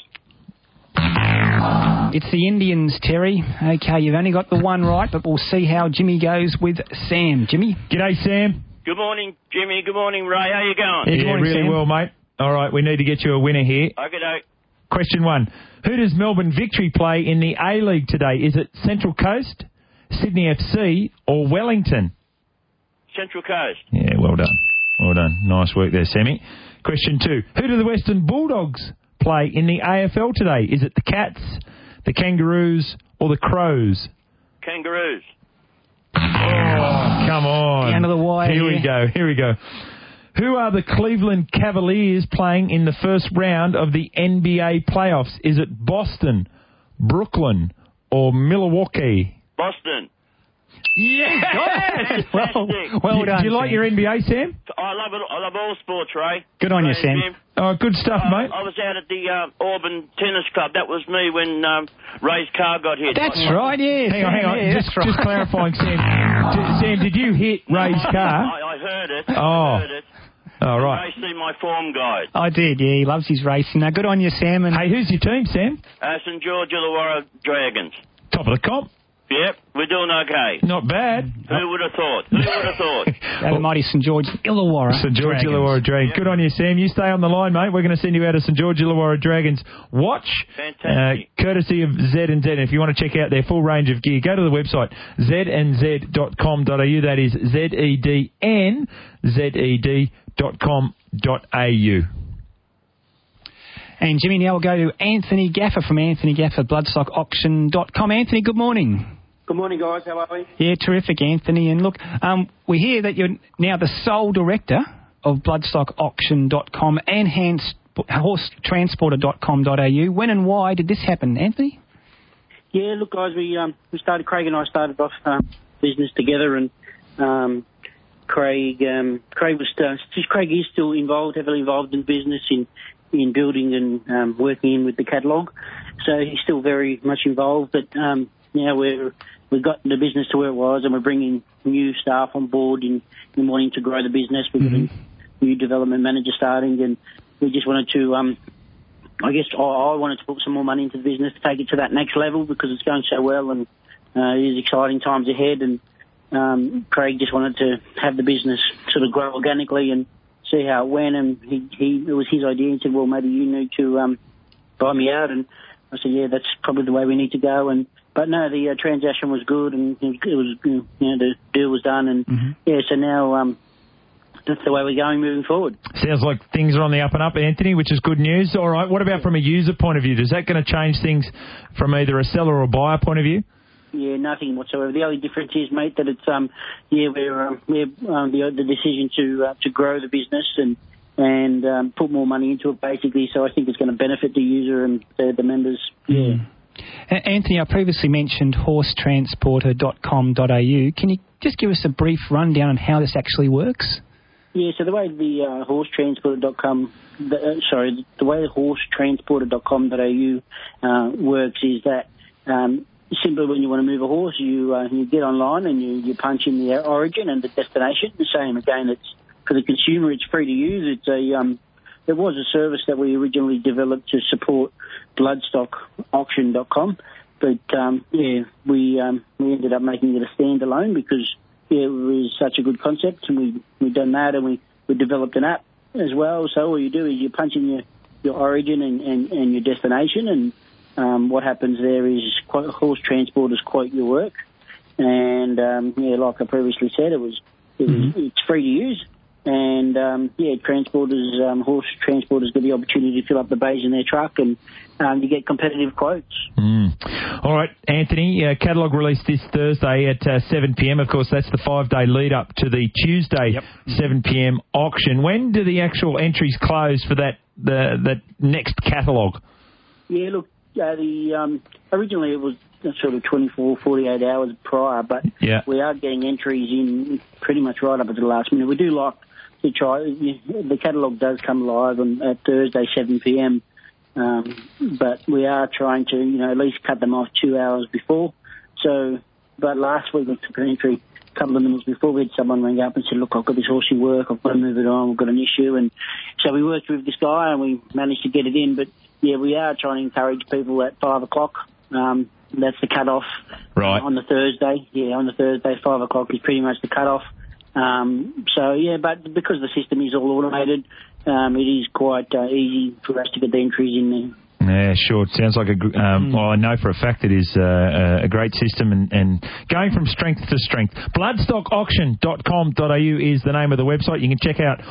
It's the Indians, Terry. Okay, you've only got the one right, but we'll see how Jimmy goes with Sam. Jimmy? G'day, Sam. Good morning, Jimmy. Good morning, Ray. How you going? Yeah, morning, really Sam. Well, mate. All right, we need to get you a winner here. Okay. Question 1. Who does Melbourne Victory play in the A-League today? Is it Central Coast, Sydney FC or Wellington? Central Coast. Yeah, well done. Well done. Nice work there, Sammy. Question 2. Who do the Western Bulldogs play in the AFL today? Is it the Cats, the Kangaroos or the Crows? Kangaroos. Oh, come on. Down to the wire. Here we go. Who are the Cleveland Cavaliers playing in the first round of the NBA playoffs? Is it Boston, Brooklyn or Milwaukee? Boston. Yeah! well done. Do you like Sam. your NBA, Sam? I love it. I love all sports, Ray. Good on you, Sam. Jim. Oh, good stuff, mate. I was out at the Auburn Tennis Club. That was me when Ray's car got hit. That's right, yeah. Hang on. Yeah, just clarifying, Sam. Sam, did you hit Ray's car? I heard it. Oh. I heard it. Oh, right. Ray see my form guide. I did, yeah. He loves his racing. Now, good on you, Sam. And hey, who's your team, Sam? St George Illawarra Dragons. Top of the comp. Yep, we're doing okay. Not bad. Who would have thought? The mighty St George Illawarra. St George Illawarra Dragons. Yep. Good on you, Sam. You stay on the line, mate. We're going to send you out a St George Illawarra Dragons watch. Fantastic. Courtesy of Z&Z. And if you want to check out their full range of gear, go to the website znz.com.au. That is ZEDNZED.com.au. And Jimmy, now we'll go to Anthony Gaffer from Anthony Gaffer, bloodstockauction.com. Anthony, good morning. Good morning, guys. How are we? Yeah, terrific, Anthony. And look, we hear that you're now the sole director of bloodstockauction.com and horsetransporter.com.au. When and why did this happen, Anthony? Yeah, look, guys, we started, Craig and I started off business together, and Craig is still heavily involved in business, in building and working in with the catalogue. So he's still very much involved, but now we've got the business to where it was, and we're bringing new staff on board in wanting to grow the business. We've got a new development manager starting, and we just wanted to, I wanted to put some more money into the business to take it to that next level because it's going so well, and it is exciting times ahead, and Craig just wanted to have the business sort of grow organically and see how it went, and it was his idea. He said, well, maybe you need to buy me out, and I said, yeah, that's probably the way we need to go. But no, the transaction was good, and it was the deal was done, and so now that's the way we're going moving forward. Sounds like things are on the up and up, Anthony, which is good news. All right, what about from a user point of view? Is that going to change things from either a seller or buyer point of view? Yeah, nothing whatsoever. The only difference is, mate, that it's the decision to grow the business and put more money into it, basically. So I think it's going to benefit the user and the members. Yeah. Anthony, I previously mentioned horsetransporter.com.au. Can you just give us a brief rundown on how this actually works? Yeah, so the way the horsetransporter.com.au works is that simply when you want to move a horse, you get online and you punch in the origin and the destination. The same again. It's for the consumer. It's free to use. It was a service that we originally developed to support bloodstockauction.com, but we ended up making it a standalone because it was such a good concept, and we done that, and we developed an app as well. So all you do is you punch in your origin and your destination, and what happens there is horse transporters quote your work, and like I previously said, it's free to use, and horse transporters get the opportunity to fill up the bays in their truck, and you get competitive quotes. All right, Anthony, catalogue release this Thursday at 7 p.m. Of course, that's the 5-day lead up to the Tuesday 7 p.m. auction. When do the actual entries close for that the next catalogue? Yeah, look. Originally it was sort of 24, 48 hours prior, but we are getting entries in pretty much right up at the last minute. We do like to try. The catalogue does come live at Thursday, 7 p.m, but we are trying to, at least cut them off 2 hours before. So, but last week we took an entry a couple of minutes before. We had someone ring up and said, look, I've got this horse in work, I've got to move it on, we've got an issue. And so we worked with this guy and we managed to get it in. But, yeah, we are trying to encourage people at 5 o'clock. That's the cut-off on the Thursday. Yeah, on the Thursday, 5 o'clock is pretty much the cut-off. But because the system is all automated, it is quite easy for us to get the entries in there. Yeah, sure. It sounds like well, I know for a fact it is a great system and going from strength to strength. Bloodstockauction.com.au is the name of the website. You can check out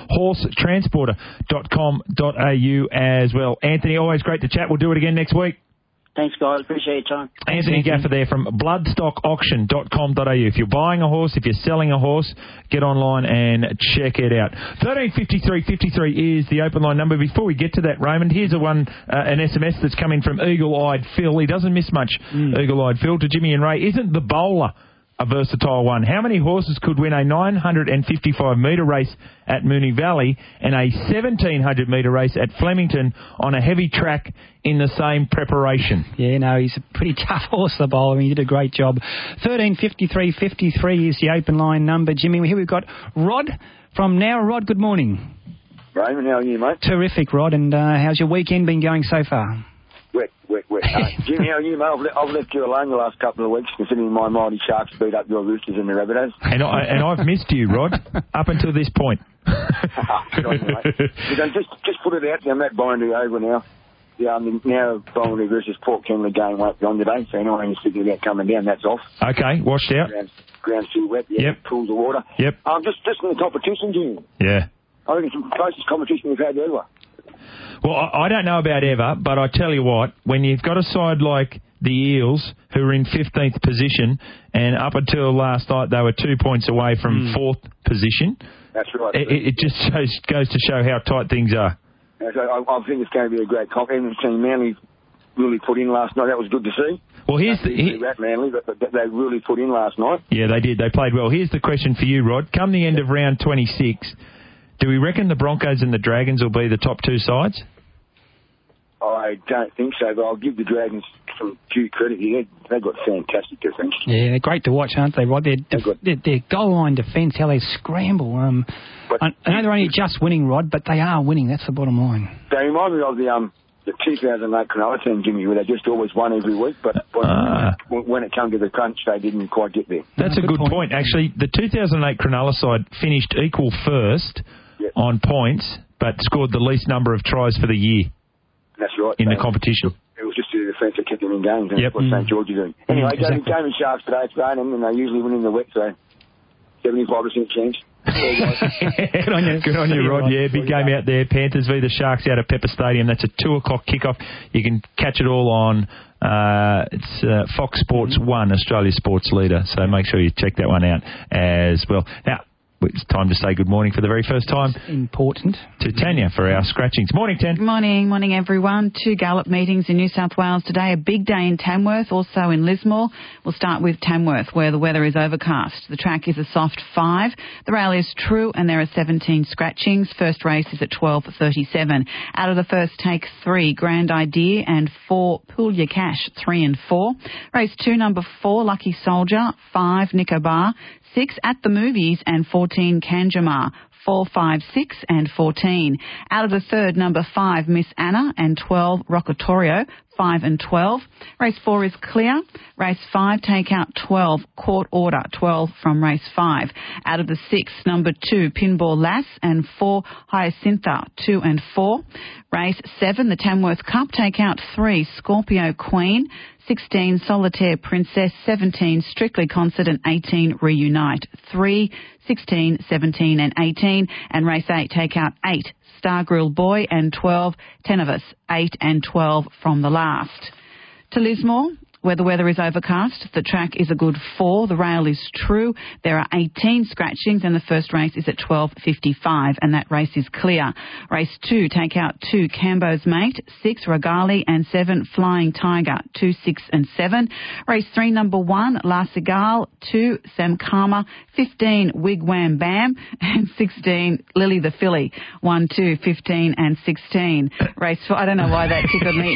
horsetransporter.com.au as well. Anthony, always great to chat. We'll do it again next week. Thanks, guys. Appreciate your time. Anthony Gaffer there from bloodstockauction.com.au. If you're buying a horse, if you're selling a horse, get online and check it out. 135353 is the open line number. Before we get to that, Raymond, here's an SMS that's coming from Eagle-Eyed Phil. He doesn't miss much, Eagle-Eyed Phil. To Jimmy and Ray, isn't the bowler a versatile one? How many horses could win a 955-metre race at Moonee Valley and a 1,700-metre race at Flemington on a heavy track in the same preparation? Yeah, no, he's a pretty tough horse, the bowler. He did a great job. 135353 is the open line number. Jimmy, here we've got Rod from Now. Rod, good morning. Raymond, how are you, mate? Terrific, Rod. And how's your weekend been going so far? Wet. Jimmy, how are you, mate? I've left you alone the last couple of weeks, considering my mighty Sharks beat up your Roosters and the Rabbitohs. And I've missed you, Rod, up until this point. Good on you, mate. Just put it out there, Matt Bindy over now. Yeah, now Bindy versus Port Kembla game won't be on today, so anyone who's thinking about coming down, that's off. Okay, washed out. Ground's too wet, pools of water. Yep. Just in the competition, Jimmy. Yeah. I think it's the closest competition we've had ever. Well, I don't know about ever, but I tell you what, when you've got a side like the Eels, who are in 15th position, and up until last night they were 2 points away from 4th position. That's right. It just goes to show how tight things are. I think it's going to be a great comp. Even seeing Manly really put in last night, that was good to see. Well, here's Manly, but they really put in last night. Yeah, they did. They played well. Here's the question for you, Rod. Come the end of round 26, do we reckon the Broncos and the Dragons will be the top two sides? I don't think so, but I'll give the Dragons some due credit here. They've got fantastic defence. Yeah, they're great to watch, aren't they, Rod? Their goal line defence, how they scramble. I know they're only just winning, Rod, but they are winning. That's the bottom line. They remind me of the 2008 Cronulla team, Jimmy, where they just always won every week, but when it came to the crunch, they didn't quite get there. That's a good point. Actually, the 2008 Cronulla side finished equal first on points, but scored the least number of tries for the year. That's right. In the competition. It was just the defence that kept them in games, and that's what St George is doing. Anyway, game in Sharks today, it's raining, and they usually win in the wet, so 75% chance. Good on you, Rod. Yeah, big game out there. Panthers v the Sharks out at Pepper Stadium. That's a 2 o'clock kickoff. You can catch it all on it's Fox Sports 1, Australia's sports leader. So make sure you check that one out as well. Now, it's time to say good morning for the very first time. Important. To Tanya for our scratchings. Morning, Tan. Morning, everyone. 2 Gallop meetings in New South Wales today. A big day in Tamworth, also in Lismore. We'll start with Tamworth, where the weather is overcast. The track is a soft 5. The rail is true, and there are 17 scratchings. First race is at 12:37. Out of the first take 3, Grand Idea, and 4, Pool Your Cash, 3 and 4. Race 2, number 4, Lucky Soldier, 5, Nicobar, 6, At the Movies, and 14, Kanjamar, 4, 5, 6 and 14. Out of the third, number 5, Miss Anna, and 12, Rockatorio, 5 and 12. Race 4 is clear. Race 5, take out 12, Court Order, 12 from race 5. Out of the 6, number 2, Pinball Lass, and 4, Hyacintha, 2 and 4. Race 7, the Tamworth Cup, take out 3, Scorpio Queen, 16, Solitaire Princess, 17, Strictly Concert, and 18, Reunite. 3, 16, 17 and 18. And race 8, take out 8, Star Grill Boy, and 12, Tenovus, 8 and 12 from the last. To Lismore, where the weather is overcast. The track is a good 4. The rail is true. There are 18 scratchings and the first race is at 12:55 and that race is clear. Race 2, take out 2, Cambo's Mate, 6, Regali and 7, Flying Tiger, 2, 6 and 7. Race 3, number 1, La Cigale, 2, Sam Karma, 15, Wigwam Bam and 16, Lily the Filly, 1, 2, 15 and 16. Race 4, I don't know why that tickled me.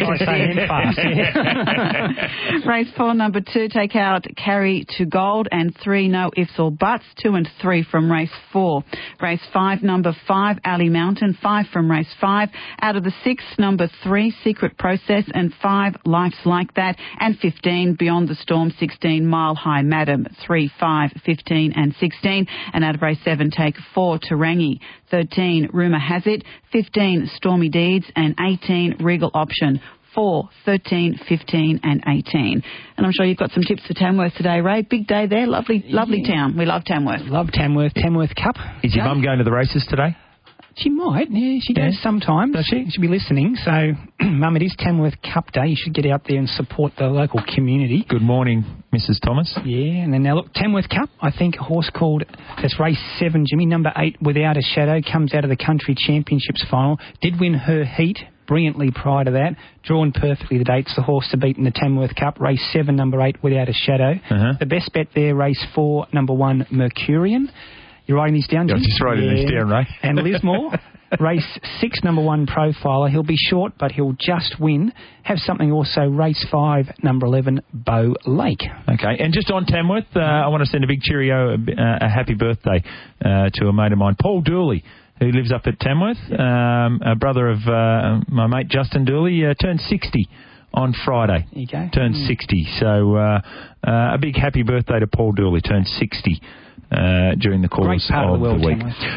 Race 4, number 2, take out Carry to Gold and 3, No Ifs or Buts, 2 and 3 from race 4. Race 5, number 5, Alley Mountain, 5 from race 5. Out of the 6, number 3, Secret Process and 5, Life's Like That and 15, Beyond the Storm, 16, Mile High Madam, 3, 5, 15 and 16. And out of race 7, take 4, Tarangi, 13, Rumour Has It, 15, Stormy Deeds and 18, Regal Option. 4, 13, 15 and 18. And I'm sure you've got some tips for Tamworth today, Ray. Big day there. Lovely town. We love Tamworth. Love Tamworth. Tamworth Cup. Is your mum going to the races today? She might. Yeah, she goes sometimes. Does she? She'll be listening. So, Mum, it is Tamworth Cup Day. You should get out there and support the local community. Good morning, Mrs. Thomas. Yeah, and then now look, Tamworth Cup, I think a horse called, that's race 7, Jimmy, number 8, Without a Shadow, comes out of the Country Championships final. Did win her heat brilliantly prior to that. Drawn perfectly the dates, the horse to beat in the Tamworth Cup. Race 7, number 8, Without a Shadow. The best bet there, race 4, number 1, Mercurian. You're writing these down, Jim? I'm just writing these down, Ray. And Lismore. Race 6, number 1, Profiler. He'll be short, but he'll just win. Have something also, race 5, number 11, Bow Lake. Okay, and just on Tamworth, I want to send a big cheerio, a happy birthday to a mate of mine, Paul Dooley, who lives up at Tamworth, a brother of my mate Justin Dooley, turned 60 on Friday. There you go. Turned 60. So a big happy birthday to Paul Dooley, turned 60 during the course of the week.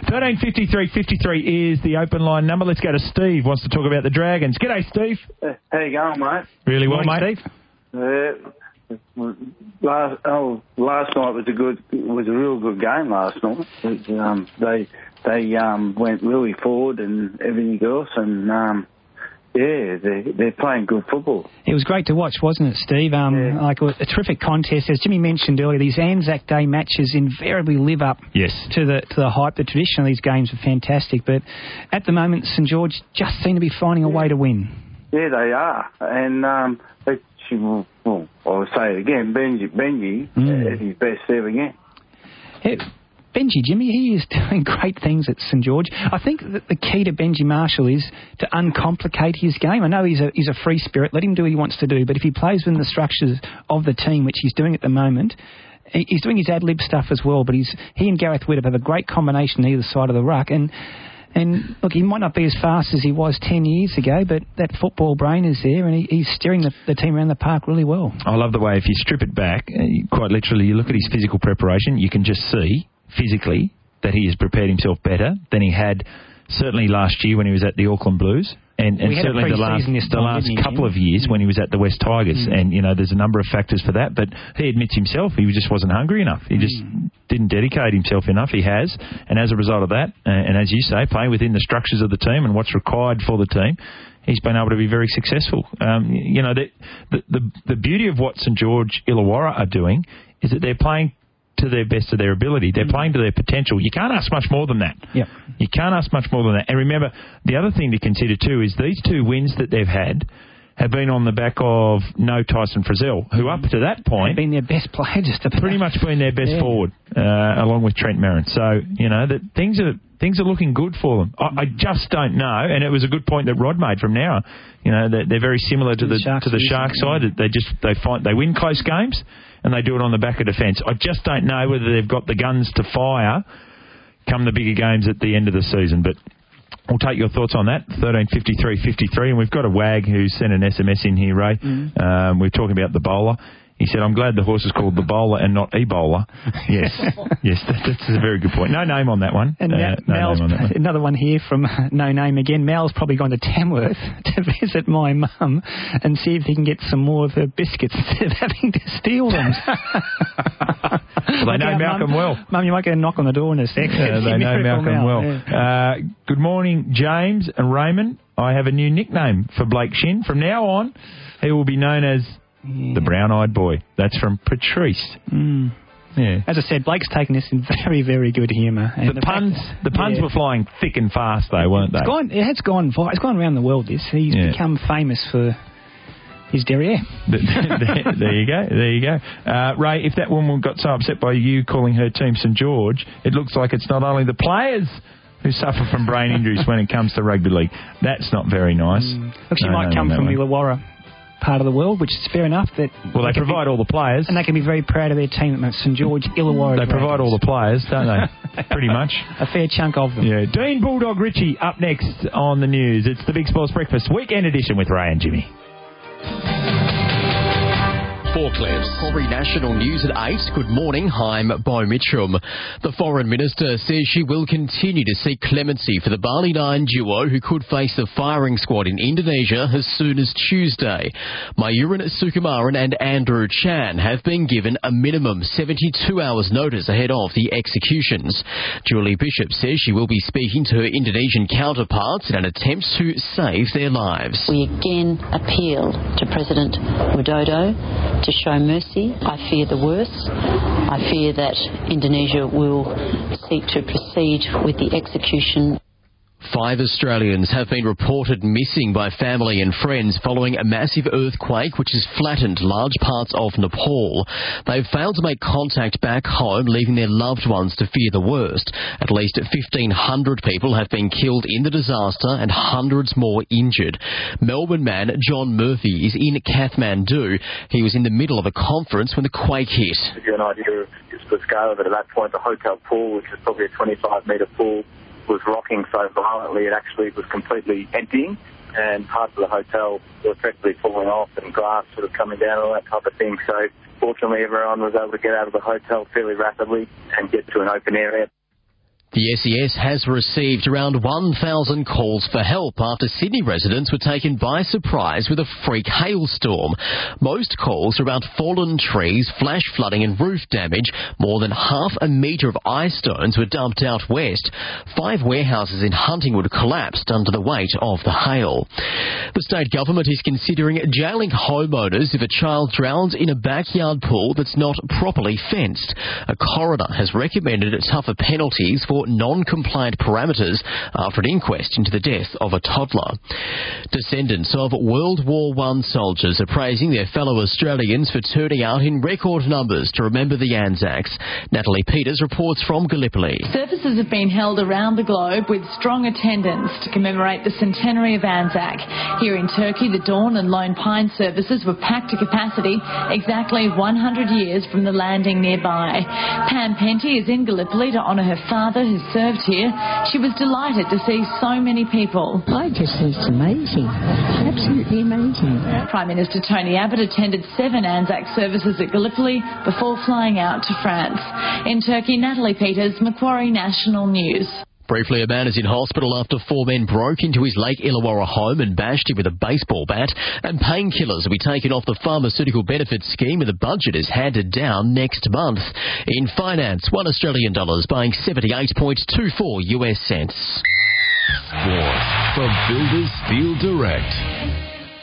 13:53:53 is the open line number. Let's go to Steve. Wants to talk about the Dragons. G'day, Steve. How you going, mate? Really well, Morning, mate. Steve. Last night was a real good game. Last night, they went really forward and everything else, and they're playing good football. It was great to watch, wasn't it, Steve? Like a terrific contest. As Jimmy mentioned earlier, these Anzac Day matches invariably live up to the hype. The tradition of these games are fantastic, but at the moment, St George just seem to be finding a way to win. Yeah, they are, and I'll say it again. Benji at his best ever again. Benji, Jimmy, he is doing great things at St George. I think that the key to Benji Marshall is to uncomplicate his game. I know he's a free spirit. Let him do what he wants to do. But if he plays within the structures of the team, which he's doing at the moment, he's doing his ad-lib stuff as well. But he and Gareth Widdop have a great combination either side of the ruck. And look, he might not be as fast as he was 10 years ago, but that football brain is there, and he's steering the team around the park really well. I love the way, if you strip it back, quite literally, you look at his physical preparation, you can just see physically that he has prepared himself better than he had certainly last year when he was at the Auckland Blues, and certainly the last couple of years when he was at the West Tigers. And, there's a number of factors for that, but he admits himself he just wasn't hungry enough. He just didn't dedicate himself enough. He has, and as a result of that, and as you say, playing within the structures of the team and what's required for the team, he's been able to be very successful. The beauty of what St George Illawarra are doing is that they're playing to their best of their ability. They're playing to their potential. You can't ask much more than that. Yep. You can't ask much more than that. And remember, the other thing to consider too is these 2 wins that they've had have been on the back of no Tyson Frizzell, who up to that point been their best player, just pretty much been their best forward, along with Trent Merrin. So that things are looking good for them. I just don't know, and it was a good point that Rod made from now. They're very similar to the Sharks side. They win close games and they do it on the back of defence. I just don't know whether they've got the guns to fire come the bigger games at the end of the season, but we'll take your thoughts on that. 13:53:53, and we've got a wag who sent an SMS in here, Ray. We're talking about the bowler. He said, I'm glad the horse is called the Bowler and not Ebola. Yes, that's a very good point. No name on that one. And Mal's, another one here from No Name again. Mal's probably gone to Tamworth to visit my mum and see if he can get some more of her biscuits instead of having to steal them. Well, they know Malcolm well. Mum, you might get a knock on the door in a second. They know Malcolm well. Yeah. Good morning, James and Raymond. I have a new nickname for Blake Shin. From now on, he will be known as The brown-eyed boy. That's from Patrice. Yeah. As I said, Blake's taken this in very, very good humour. The puns were flying thick and fast, though, weren't they? It's gone around the world, this. He's become famous for his derriere. There you go. Ray, if that woman got so upset by you calling her team St George, it looks like it's not only the players who suffer from brain injuries when it comes to rugby league. That's not very nice. Look, she might come from the Illawarra part of the world, which is fair enough. They provide all the players. And they can be very proud of their team at St George, Illawarra. They provide all the players, don't they? Pretty much. A fair chunk of them. Yeah. Dean Bulldog Ritchie up next on the news. It's the Big Sports Breakfast Weekend Edition with Ray and Jimmy. Clips. Corrie National News at 8. Good morning. I'm Bo Mitchum. The Foreign Minister says she will continue to seek clemency for the Bali 9 duo who could face the firing squad in Indonesia as soon as Tuesday. Mayuran Sukumaran and Andrew Chan have been given a minimum 72 hours notice ahead of the executions. Julie Bishop says she will be speaking to her Indonesian counterparts in an attempt to save their lives. We again appeal to President Widodo to show mercy. I fear the worst. I fear that Indonesia will seek to proceed with the execution. 5 Australians have been reported missing by family and friends following a massive earthquake which has flattened large parts of Nepal. They've failed to make contact back home, leaving their loved ones to fear the worst. At least 1,500 people have been killed in the disaster and hundreds more injured. Melbourne man John Murphy is in Kathmandu. He was in the middle of a conference when the quake hit. To give you an idea of the scale of it, at that point the hotel pool, which is probably a 25-metre pool, was rocking so violently it actually was completely emptying, and parts of the hotel were effectively falling off and glass sort of coming down and all that type of thing. So fortunately everyone was able to get out of the hotel fairly rapidly and get to an open area. The SES has received around 1,000 calls for help after Sydney residents were taken by surprise with a freak hailstorm. Most calls are about fallen trees, flash flooding and roof damage. More than half a metre of ice stones were dumped out west. 5 warehouses in Huntingwood collapsed under the weight of the hail. The state government is considering jailing homeowners if a child drowns in a backyard pool that's not properly fenced. A coroner has recommended tougher penalties for non-compliant parameters after an inquest into the death of a toddler. Descendants of World War I soldiers are praising their fellow Australians for turning out in record numbers to remember the Anzacs. Natalie Peters reports from Gallipoli. Services have been held around the globe with strong attendance to commemorate the centenary of Anzac. Here in Turkey, the Dawn and Lone Pine services were packed to capacity exactly 100 years from the landing nearby. Pam Penty is in Gallipoli to honour her father who served here. She was delighted to see so many people. I just think it's amazing. Absolutely amazing. Prime Minister Tony Abbott attended 7 Anzac services at Gallipoli before flying out to France. In Turkey, Natalie Peters, Macquarie National News. Briefly, a man is in hospital after 4 men broke into his Lake Illawarra home and bashed him with a baseball bat. And painkillers will be taken off the pharmaceutical benefits scheme and the budget is handed down next month. In finance, $1 Australian buying 78.24 US cents. Sports from Builders Steel Direct.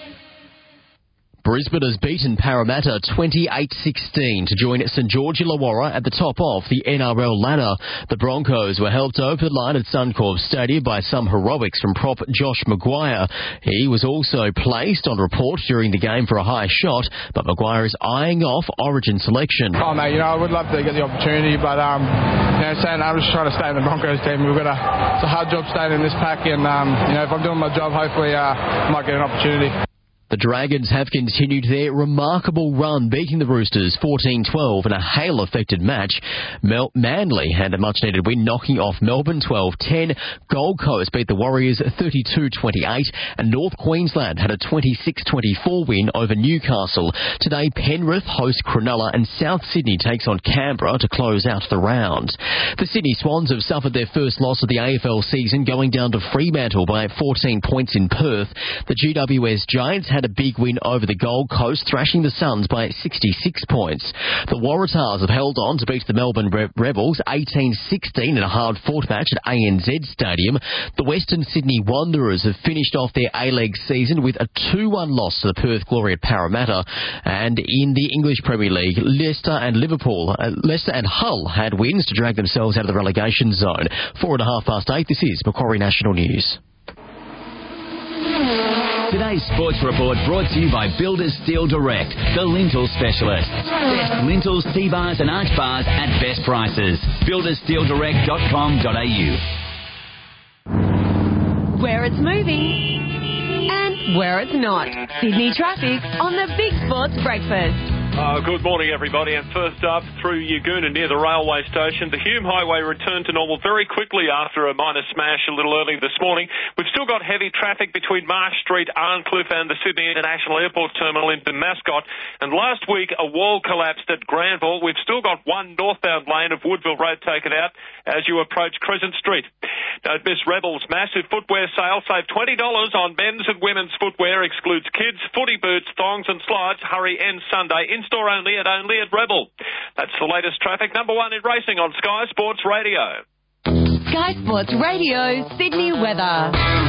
Brisbane has beaten Parramatta 28-16 to join St George Illawarra at the top of the NRL ladder. The Broncos were helped over the line at Suncorp Stadium by some heroics from prop Josh Maguire. He was also placed on report during the game for a high shot, but Maguire is eyeing off Origin selection. Oh, mate, I would love to get the opportunity, but, I'm just trying to stay in the Broncos team. It's a hard job staying in this pack, and, if I'm doing my job, hopefully I might get an opportunity. The Dragons have continued their remarkable run, beating the Roosters 14-12 in a hail-affected match. Manly had a much-needed win, knocking off Melbourne 12-10. Gold Coast beat the Warriors 32-28, and North Queensland had a 26-24 win over Newcastle. Today, Penrith hosts Cronulla, and South Sydney takes on Canberra to close out the round. The Sydney Swans have suffered their first loss of the AFL season, going down to Fremantle by 14 points in Perth. The GWS Giants had had a big win over the Gold Coast, thrashing the Suns by 66 points. The Waratahs have held on to beat the Melbourne Rebels 18-16 in a hard-fought match at ANZ Stadium. The Western Sydney Wanderers have finished off their A-League season with a 2-1 loss to the Perth Glory at Parramatta. And in the English Premier League, Leicester and Hull had wins to drag themselves out of the relegation zone. 8:04, this is Macquarie National News. Today's sports report brought to you by Builders Steel Direct, the lintel specialists. Best lintels, T-bars and arch bars at best prices. builderssteeldirect.com.au. Where it's moving and where it's not. Sydney traffic on the Big Sports Breakfast. Good morning, everybody. And first up, through Yagoona near the railway station, the Hume Highway returned to normal very quickly after a minor smash a little early this morning. We've still got heavy traffic between Marsh Street, Arncliffe and the Sydney International Airport Terminal into Mascot. And last week, a wall collapsed at Granville. We've still got one northbound lane of Woodville Road taken out as you approach Crescent Street. Don't miss Rebels' massive footwear sale. Save $20 on men's and women's footwear. Excludes kids, footy boots, thongs and slides. Hurry ends Sunday. In-store only at Rebel. That's the latest traffic. Number one in racing on Sky Sports Radio. Sky Sports Radio, Sydney weather.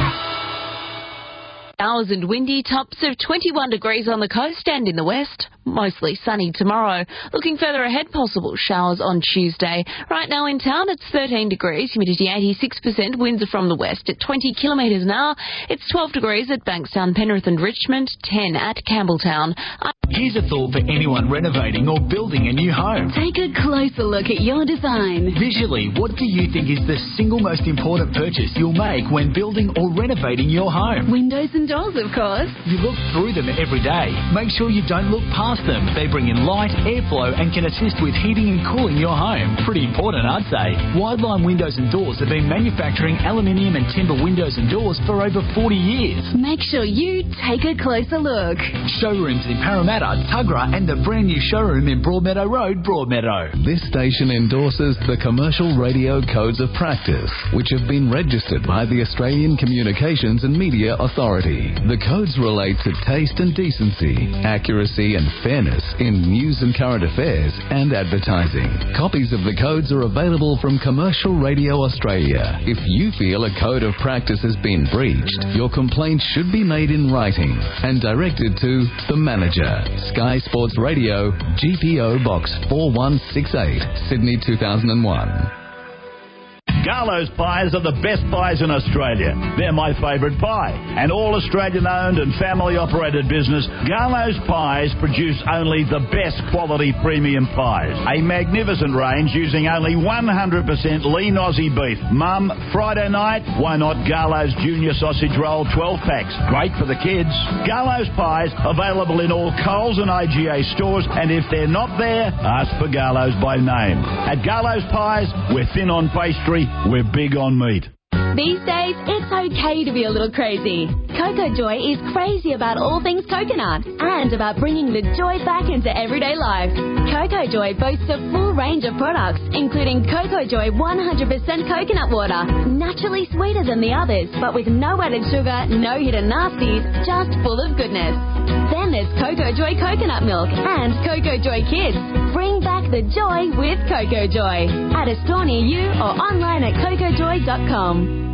Hours and windy, tops of 21 degrees on the coast and in the west. Mostly sunny tomorrow. Looking further ahead, possible showers on Tuesday. Right now in town, it's 13 degrees, humidity 86%, winds are from the west at 20 kilometres an hour. It's 12 degrees at Bankstown, Penrith and Richmond, 10 at Campbelltown. Here's a thought for anyone renovating or building a new home. Take a closer look at your design. Visually, what do you think is the single most important purchase you'll make when building or renovating your home? Windows and doors, of course. You look through them every day. Make sure you don't look past them. They bring in light, airflow and can assist with heating and cooling your home. Pretty important, I'd say. Wideline Windows and Doors have been manufacturing aluminium and timber windows and doors for over 40 years. Make sure you take a closer look. Showrooms in Parramatta, Tuggerah and the brand new showroom in Broadmeadow Road, Broadmeadow. This station endorses the Commercial Radio Codes of Practice, which have been registered by the Australian Communications and Media Authority. The codes relate to taste and decency, accuracy and fairness in news and current affairs and advertising. Copies of the codes are available from Commercial Radio Australia. If you feel a code of practice has been breached, your complaint should be made in writing and directed to the manager. Sky Sports Radio, GPO Box 4168, Sydney 2001. Garlo's pies are the best pies in Australia. They're my favourite pie. An all-Australian-owned and family-operated business, Garlo's Pies produce only the best quality premium pies. A magnificent range using only 100% lean Aussie beef. Mum, Friday night, why not Garlo's Junior Sausage Roll 12 packs? Great for the kids. Garlo's Pies available in all Coles and AGA stores, and if they're not there, ask for Garlo's by name. At Garlo's Pies, we're thin on pastry, we're big on meat. These days, it's okay to be a little crazy. Cocoa Joy is crazy about all things coconut and about bringing the joy back into everyday life. Cocoa Joy boasts a full range of products, including Cocoa Joy 100% coconut water, naturally sweeter than the others, but with no added sugar, no hidden nasties, just full of goodness. Then there's Cocoa Joy coconut milk and Cocoa Joy Kids. Bring back the joy with Cocoa Joy at a store near you or online at cocoajoy.com.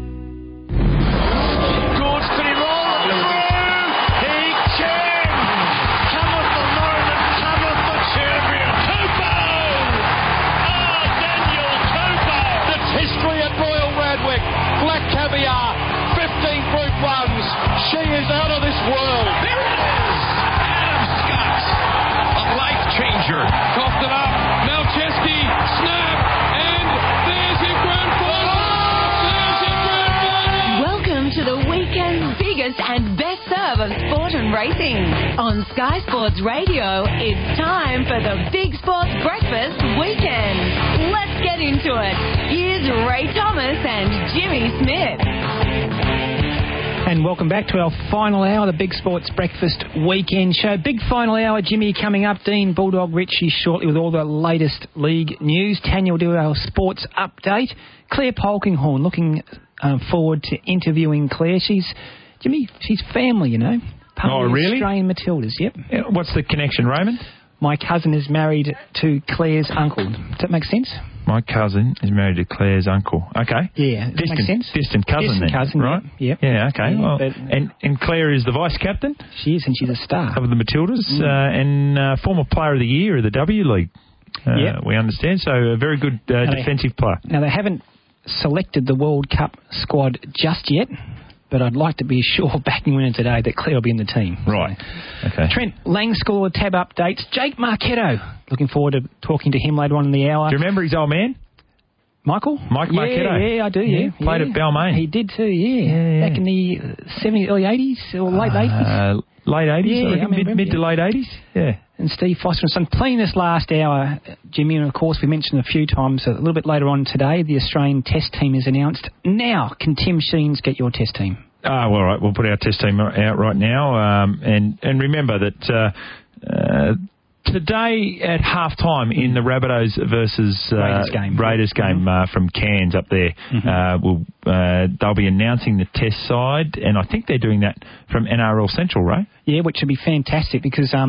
Gordon roll through. He can. Cometh the moment, cometh the champion. Tupou! Ah, Daniel Tupou! That's history at Royal Radwick. Black Caviar, 15 Group 1s. She is out of this world. There it is. Adam Scott. A life changer. Coughed it up. Malcheski, snap, and there's your grand final. To the weekend's biggest and best serve of sport and racing. On Sky Sports Radio, it's time for the Big Sports Breakfast Weekend. Let's get into it. Here's Ray Thomas and Jimmy Smith. And welcome back to our final hour, the Big Sports Breakfast Weekend Show. Big final hour, Jimmy, coming up. Dean Bulldog Ritchie shortly with all the latest league news. Tanya will do our sports update. Claire Polkinghorn looking forward to interviewing Claire. She's family, you know. Part of the really? Australian Matildas, yep. What's the connection, Raymond? My cousin is married to Claire's uncle. Does that make sense? My cousin is married to Claire's uncle. Okay. Yeah, does that make sense? Distant cousin Distant then, cousin, right? Yep. Yeah, okay. Yeah, Well, but- and Claire is the vice-captain? She is, and she's a star. Of the Matildas, and former player of the year of the W League. Yep. We understand. So a very good defensive player. Now, they haven't selected the World Cup squad just yet, but I'd like to be sure backing winner today that Claire will be in the team. Right. Okay. Trent, Lang School of Tab updates. Jake Marchetto. Looking forward to talking to him later on in the hour. Do you remember his old man? Michael? Mike Marchetto. Yeah, I do, yeah. Played at Balmain. He did too, yeah. Back in the 70s, early 80s or late 80s? Late 80s, Yeah, I reckon, mid to late 80s. Yeah. And Steve Foster and Son playing this last hour, Jimmy, and of course we mentioned a few times a little bit later on today, the Australian Test team is announced. Now, can Tim Sheens get your Test team? Well, all right, we'll put our Test team out right now. And remember that today at half-time in the Rabbitohs versus Raiders game from Cairns up there, they'll be announcing the Test side, and I think they're doing that from NRL Central, right? Yeah, which would be fantastic because